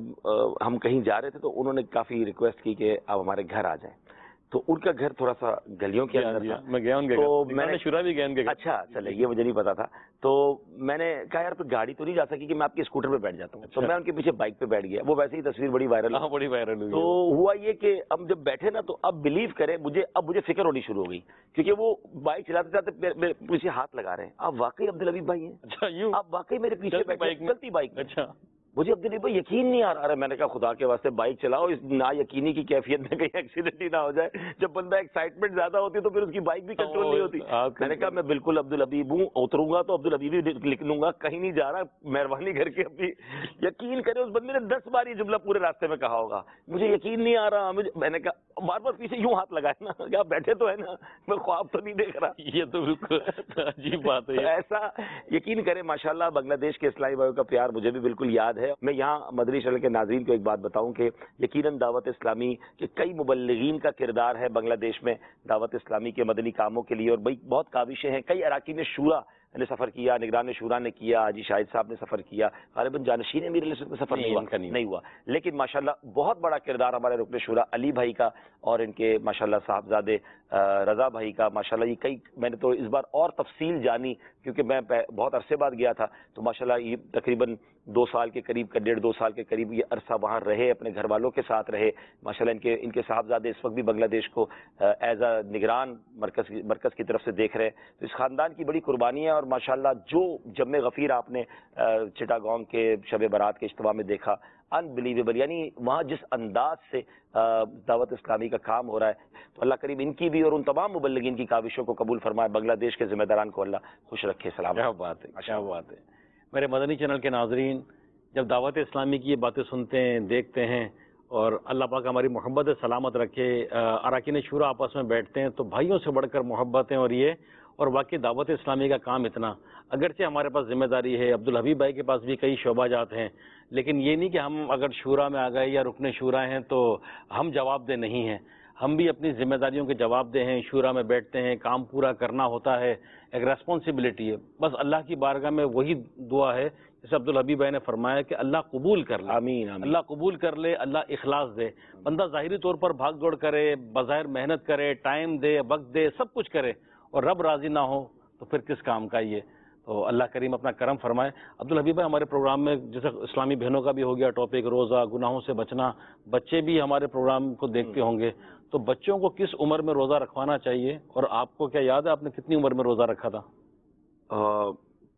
ہم کہیں جا رہے تھے تو انہوں نے کافی ریکویسٹ کی کہ آپ ہمارے گھر آ جائیں. تو ان کا گھر تھوڑا سا گلیوں کے اندر تھا. میں گیا ان کے گھر, میں نے شورا بھی گیا ان کے گھر. اچھا چلے, یہ مجھے نہیں پتا تھا. تو میں نے کہا یار پھر گاڑی تو نہیں جا سکی کہ میں آپ کے اسکوٹر پہ بیٹھ جاتا ہوں. تو میں ان کے پیچھے بائک پہ بیٹھ گیا. وہ ویسے ہی تصویر بڑی وائرل ہاں بڑی وائرل ہوئی. تو ہوا یہ کہ اب جب بیٹھے نا, تو اب بلیو کریں مجھے, اب مجھے فکر ہونی شروع ہو گئی, کیونکہ وہ بائک چلاتے چلاتے میرے پیچھے ہاتھ لگا رہے ہیں. آپ واقعی عبدالحبیب بھائی ہیں؟ اچھا یوں آپ واقعی میرے پیچھے بیٹھے چلتی بائک. اچھا. مجھے عبدالحبیب بھائی یقین نہیں آ رہا ہے. میں نے کہا خدا کے واسطے بائک چلاؤ, اس نا یقینی کی کیفیت میں کہیں ایکسیڈنٹ ہی نہ ہو جائے. جب بندہ ایکسائٹمنٹ زیادہ ہوتی ہے تو پھر اس کی بائک بھی کنٹرول نہیں ہوتی. میں نے کہا میں بالکل عبدالحبیب ہوں, اتروں گا تو عبدالحبیب ہی لکھ لوں گا, کہیں نہیں جا رہا, مہربانی کر کے اپنی. یقین کرے اس بندے نے دس بار یہ جملہ پورے راستے میں کہا ہوگا, مجھے یقین نہیں آ رہا. مجھے میں نے کہا بار بار پیچھے یوں ہاتھ لگائے نا, کیا بیٹھے تو ہے نا, میں خواب تو نہیں دیکھ رہا. یہ تو بالکل عجیب بات ہے. ایسا یقین کرے ماشاءاللہ بنگلہ دیش کے اسلامی بھائیوں کا پیار مجھے بھی بالکل یاد ہے. میں یہاں مدنی چینل کے ناظرین کو ایک بات بتاؤں کہ یقیناً دعوت اسلامی کے کئی مبلغین کا کردار ہے بنگلہ دیش میں دعوت اسلامی کے مدنی کاموں کے لیے, اور بھائی بہت کاوشیں ہیں. کئی اراکین شورا نے سفر کیا, نگران شورا نے کیا, حاجی شاہد صاحب نے سفر کیا, غالباً جانشین امیر علیہ السلام کا سفر نہیں ہوا نہیں ہوا لیکن ماشاءاللہ بہت بڑا کردار ہمارے رکن شورا علی بھائی کا اور ان کے ماشاءاللہ صاحبزادے رضا بھائی کا. ماشاءاللہ یہ کئی, میں نے تو اس بار اور تفصیل جانی کیونکہ میں بہت عرصے بعد گیا تھا. تو ماشاءاللہ یہ تقریباً دو سال کے قریب کا ڈیڑھ دو سال کے قریب یہ عرصہ وہاں رہے, اپنے گھر والوں کے ساتھ رہے. ماشاءاللہ ان کے ان کے صاحبزادے اس وقت بھی بنگلہ دیش کو ایز اے نگران مرکز مرکز کی طرف سے دیکھ رہے. تو اس خاندان کی بڑی قربانی ہے. اور ماشاءاللہ جو جمع غفیر آپ نے چٹاگانگ کے شب برات کے اجتماع میں دیکھا, انبلیویبل, یعنی وہاں جس انداز سے دعوت اسلامی کا کام ہو رہا ہے, تو اللہ کریم ان کی بھی اور ان تمام مبلغین کی کاوشوں کو قبول فرمائے. بنگلہ دیش کے ذمہ داران کو اللہ خوش رکھے. سلام. کیا بات ہے, کیا بات ہے. میرے مدنی چینل کے ناظرین, جب دعوت اسلامی کی یہ باتیں سنتے ہیں, دیکھتے ہیں, اور اللہ پاک ہماری محبت سلامت رکھے, اراکین شورا آپس میں بیٹھتے ہیں تو بھائیوں سے بڑھ کر محبت ہیں. اور یہ اور واقعی دعوت اسلامی کا کام اتنا, اگرچہ ہمارے پاس ذمہ داری ہے, عبدالحبیب بھائی کے پاس بھی کئی شعبہ جات ہیں, لیکن یہ نہیں کہ ہم اگر شورا میں آ گئے یا رکن شورا ہیں تو ہم جواب دہ نہیں ہیں. ہم بھی اپنی ذمہ داریوں کے جواب دہ ہیں, شورا میں بیٹھتے ہیں, کام پورا کرنا ہوتا ہے, ایک ریسپانسبلٹی ہے. بس اللہ کی بارگاہ میں وہی دعا ہے جیسے عبدالحبیب بھائی نے فرمایا کہ اللہ قبول کر لے. آمین, آمین. اللہ قبول کر لے, اللہ اخلاص دے. بندہ ظاہری طور پر بھاگ دوڑ کرے, بظاہر محنت کرے, ٹائم دے, وقت دے, سب کچھ کرے, اور رب راضی نہ ہو تو پھر کس کام کا یہ. تو اللہ کریم اپنا کرم فرمائے. عبدالحبیب بھائی, ہمارے پروگرام میں جیسے اسلامی بہنوں کا بھی ہو گیا ٹاپک, روزہ, گناہوں سے بچنا, بچے بھی ہمارے پروگرام کو دیکھتے ہوں گے, تو بچوں کو کس عمر میں روزہ رکھوانا چاہیے, اور آپ کو کیا یاد ہے آپ نے کتنی عمر میں روزہ رکھا تھا؟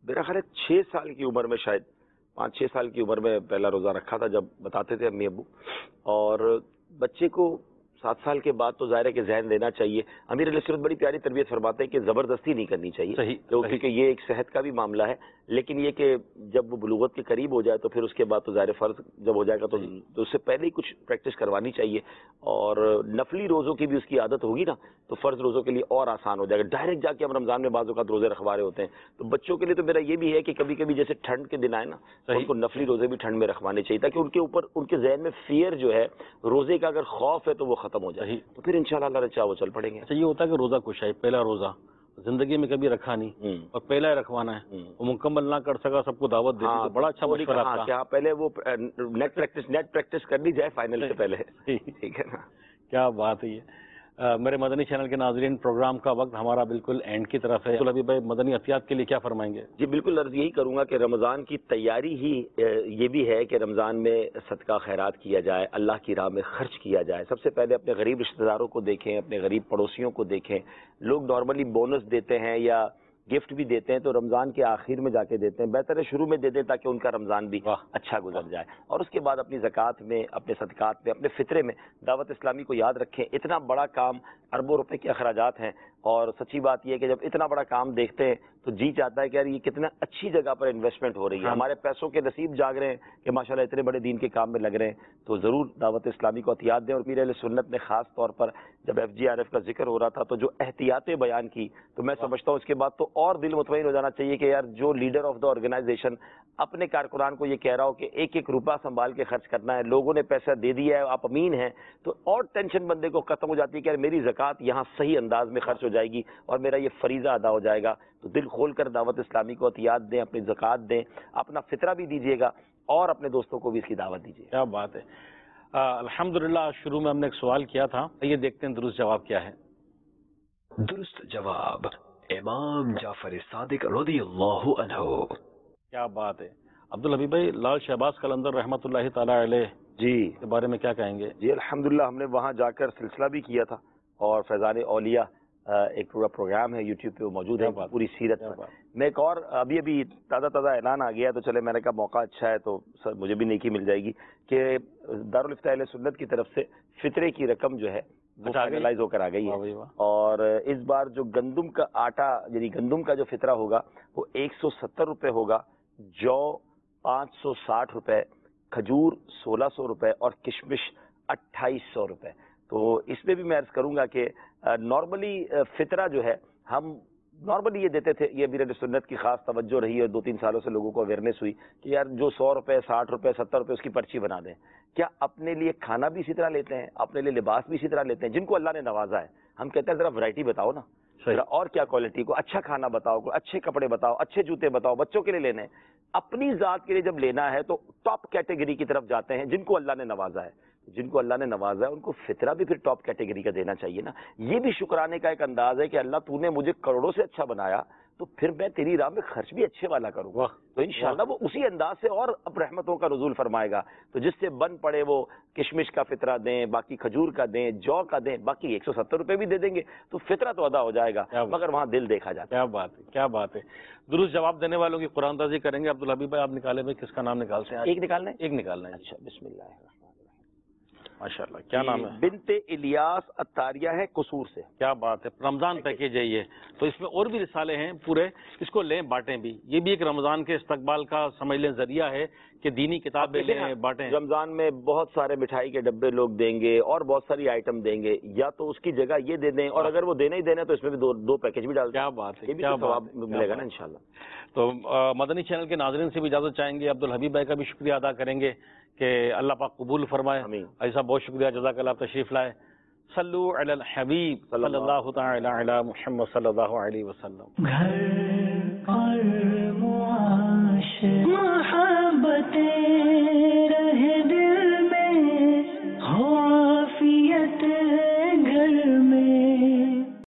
میرا خیال ہے چھ سال کی عمر میں، شاید پانچ چھ سال کی عمر میں پہلا روزہ رکھا تھا، جب بتاتے تھے امی ابو. اور بچے کو سات سال کے بعد تو ظاہر ہے کہ ذہن دینا چاہیے. امیر علیہ السلام بڑی پیاری تربیت فرماتے ہیں کہ زبردستی نہیں کرنی چاہیے، صحیح کیونکہ یہ ایک صحت کا بھی معاملہ ہے. لیکن یہ کہ جب وہ بلوغت کے قریب ہو جائے تو پھر اس کے بعد تو ظاہر فرض جب ہو جائے گا تو اس سے پہلے ہی کچھ پریکٹس کروانی چاہیے. اور نفلی روزوں کی بھی اس کی عادت ہوگی نا تو فرض روزوں کے لیے اور آسان ہو جائے گا. ڈائریکٹ جا کے ہم رمضان میں بعض اوقات روزے رکھوا رہے ہوتے ہیں. تو بچوں کے لیے تو میرا یہ بھی ہے کہ کبھی کبھی جیسے ٹھنڈ کے دن آئے نا تو ان کو نفلی روزے بھی ٹھنڈ میں رکھوانے چاہیے، تاکہ ان کے اوپر ان کے ذہن میں فیئر جو ہے روزے کا اگر خوف ہے تو وہ ختم ہو جائے. تو پھر انشاءاللہ اللہ رچا وہ چل پڑیں گے. اچھا یہ ہوتا ہے کہ روزہ کچھ ہے، پہلا روزہ زندگی میں کبھی رکھا نہیں اور پہلا ہی رکھوانا ہے، وہ مکمل نہ کر سکا، سب کو دعوت دے دی، بڑا اچھا مشورہ آپ کا. کیا پہلے وہ نیٹ پریکٹس نیٹ پریکٹس کر لی جائے فائنل سے پہلے. ٹھیک ہے نا، کیا بات ہے. یہ میرے مدنی چینل کے ناظرین، پروگرام کا وقت ہمارا بالکل اینڈ کی طرف ہے. حبیب بھائی مدنی عطیات کے لیے کیا فرمائیں گے؟ جی بالکل، عرض یہی کروں گا کہ رمضان کی تیاری ہی یہ بھی ہے کہ رمضان میں صدقہ خیرات کیا جائے، اللہ کی راہ میں خرچ کیا جائے. سب سے پہلے اپنے غریب رشتہ داروں کو دیکھیں، اپنے غریب پڑوسیوں کو دیکھیں. لوگ نارملی بونس دیتے ہیں یا گفٹ بھی دیتے ہیں تو رمضان کے آخر میں جا کے دیتے ہیں. بہتر ہے شروع میں دے دیں تاکہ ان کا رمضان بھی اچھا گزر جائے. اور اس کے بعد اپنی زکوٰۃ میں، اپنے صدقات میں، اپنے فطرے میں دعوت اسلامی کو یاد رکھیں. اتنا بڑا کام، اربوں روپے کے اخراجات ہیں، اور سچی بات یہ ہے کہ جب اتنا بڑا کام دیکھتے ہیں تو جی چاہتا ہے کہ یار یہ کتنا اچھی جگہ پر انویسٹمنٹ ہو رہی ہے. ہمارے پیسوں کے نصیب جاگ رہے ہیں کہ ماشاءاللہ اتنے بڑے دین کے کام میں لگ رہے ہیں. تو ضرور دعوت اسلامی کو احتیاط دیں. اور پیر اہل سنت نے خاص طور پر جب ایف جی آر ایف کا ذکر ہو رہا تھا تو جو احتیاطیں بیان کی تو میں سمجھتا ہوں اس کے بعد تو اور دل مطمئن ہو جانا چاہیے کہ یار جو لیڈر آف دا آرگنائزیشن اپنے کارکنان کو یہ کہہ رہا ہو کہ ایک ایک روپیہ سنبھال کے خرچ کرنا ہے، لوگوں نے پیسہ دے دیا ہے، آپ امین ہیں، تو اور ٹینشن بندے کو ختم ہو جاتی ہے کہ یار میری زکوٰۃ یہاں صحیح انداز میں خرچ ہو جائے گی اور میرا یہ فریضہ ادا ہو جائے گا. تو دل کھول کر دعوت اسلامی کو عطیات دیں، اپنی زکوٰۃ دیں، اپنا فطرہ بھی دیجیے گا اور اپنے دوستوں کو بھی اس کی دعوت دیجیے. کیا بات ہے. الحمدللہ شروع میں ہم نے ایک سوال کیا تھا، یہ دیکھتے ہیں درست جواب کیا ہے. درست جواب امام جعفر صادق رضی اللہ عنہ. کیا بات ہے. عبدالحبیب بھائی، لال شہباز قلندر رحمۃ اللہ تعالی علیہ جی کے بارے میں کیا کہیں گے؟ جی الحمدللہ ہم نے وہاں جا کر سلسلہ بھی کیا تھا، اور فیضان اولیاء ایک پورا پروگرام ہے یوٹیوب پہ وہ موجود ہے پوری سیرت پر. میں ایک اور ابھی ابھی تازہ تازہ اعلان آ گیا تو چلے میں نے کہا موقع اچھا ہے تو سر مجھے بھی نیکی مل جائے گی کہ دارالفتاء اہل سنت کی طرف سے فطرے کی رقم جو ہے وہ فائنلائز ہو کر آ گئی ہے. اور اس بار جو گندم کا آٹا یعنی گندم کا جو فطرہ ہوگا وہ ایک سو ستر روپے ہوگا، جو پانچ سو ساٹھ روپے، کھجور سولہ سو روپے اور کشمش اٹھائیس سو روپے. تو اس میں بھی میں عرض کروں گا کہ نارملی فطرہ جو ہے ہم نارملی یہ دیتے تھے، یہ امیر سنت کی خاص توجہ رہی اور دو تین سالوں سے لوگوں کو اویئرنیس ہوئی کہ یار جو سو روپے ساٹھ روپے ستر روپے اس کی پرچی بنا دیں. کیا اپنے لیے کھانا بھی اسی طرح لیتے ہیں، اپنے لیے لباس بھی اسی طرح لیتے ہیں؟ جن کو اللہ نے نوازا ہے ہم کہتے ہیں ذرا ورائٹی بتاؤ نا، ذرا اور کیا کوالٹی کو، اچھا کھانا بتاؤ، اچھے کپڑے بتاؤ، اچھے جوتے بتاؤ. بچوں کے لیے لینے، اپنی ذات کے لیے جب لینا ہے تو ٹاپ کیٹیگری کی طرف جاتے ہیں جن کو اللہ نے نوازا ہے. جن کو اللہ نے نوازا ہے ان کو فطرہ بھی پھر ٹاپ کیٹیگری کا دینا چاہیے نا. یہ بھی شکرانے کا ایک انداز ہے کہ اللہ تو نے مجھے کروڑوں سے اچھا بنایا تو پھر میں تیری راہ میں خرچ بھی اچھے والا کروں گا. تو انشاءاللہ وہ اسی انداز سے اور اب رحمتوں کا نزول فرمائے گا. تو جس سے بن پڑے وہ کشمش کا فطرہ دیں، باقی کھجور کا دیں، جو کا دیں، باقی ایک سو ستر روپے بھی دے دیں گے تو فطرہ تو ادا ہو جائے گا، مگر وہاں دل دیکھا جاتا ہے. کیا بات ہے، کیا بات ہے. درست جواب دینے والوں کی قرآن اندازی کریں گے. عبدالحبیب بھائی آپ نکالے ہوئے کس کا نام نکالتے ہیں؟ ایک نکالنا ہے، ایک نکالنا ہے. اچھا بسم اللہ. ماشاءاللہ کیا نام ہے؟ بنت الیاس اتاریہ ہے قصور سے. کیا بات ہے. رمضان پیکیج ہے یہ، تو اس میں اور بھی رسالے ہیں پورے، اس کو لیں بانٹیں بھی. یہ بھی ایک رمضان کے استقبال کا سمجھ لیں ذریعہ ہے کہ دینی کتابیں لیں بانٹیں. رمضان میں بہت سارے مٹھائی کے ڈبے لوگ دیں گے اور بہت ساری آئٹم دیں گے، یا تو اس کی جگہ یہ دے دیں، اور اگر وہ دینا ہی دینا تو اس میں بھی دو دو پیکیج بھی ڈال دیں. کیا بات ہے، یہ بھی ثواب ملے گا نا انشاءاللہ. تو مدنی چینل کے ناظرین سے بھی اجازت چاہیں گے. عبدالحبیب بھائی کا بھی شکریہ ادا کریں گے کہ اللہ پاک قبول فرمائے. ایسا بہت شکریہ، جزاک اللہ. تشریف لائے. صلو علی الحبیب صلی اللہ تعالی علی محمد صلی اللہ علیہ وسلم.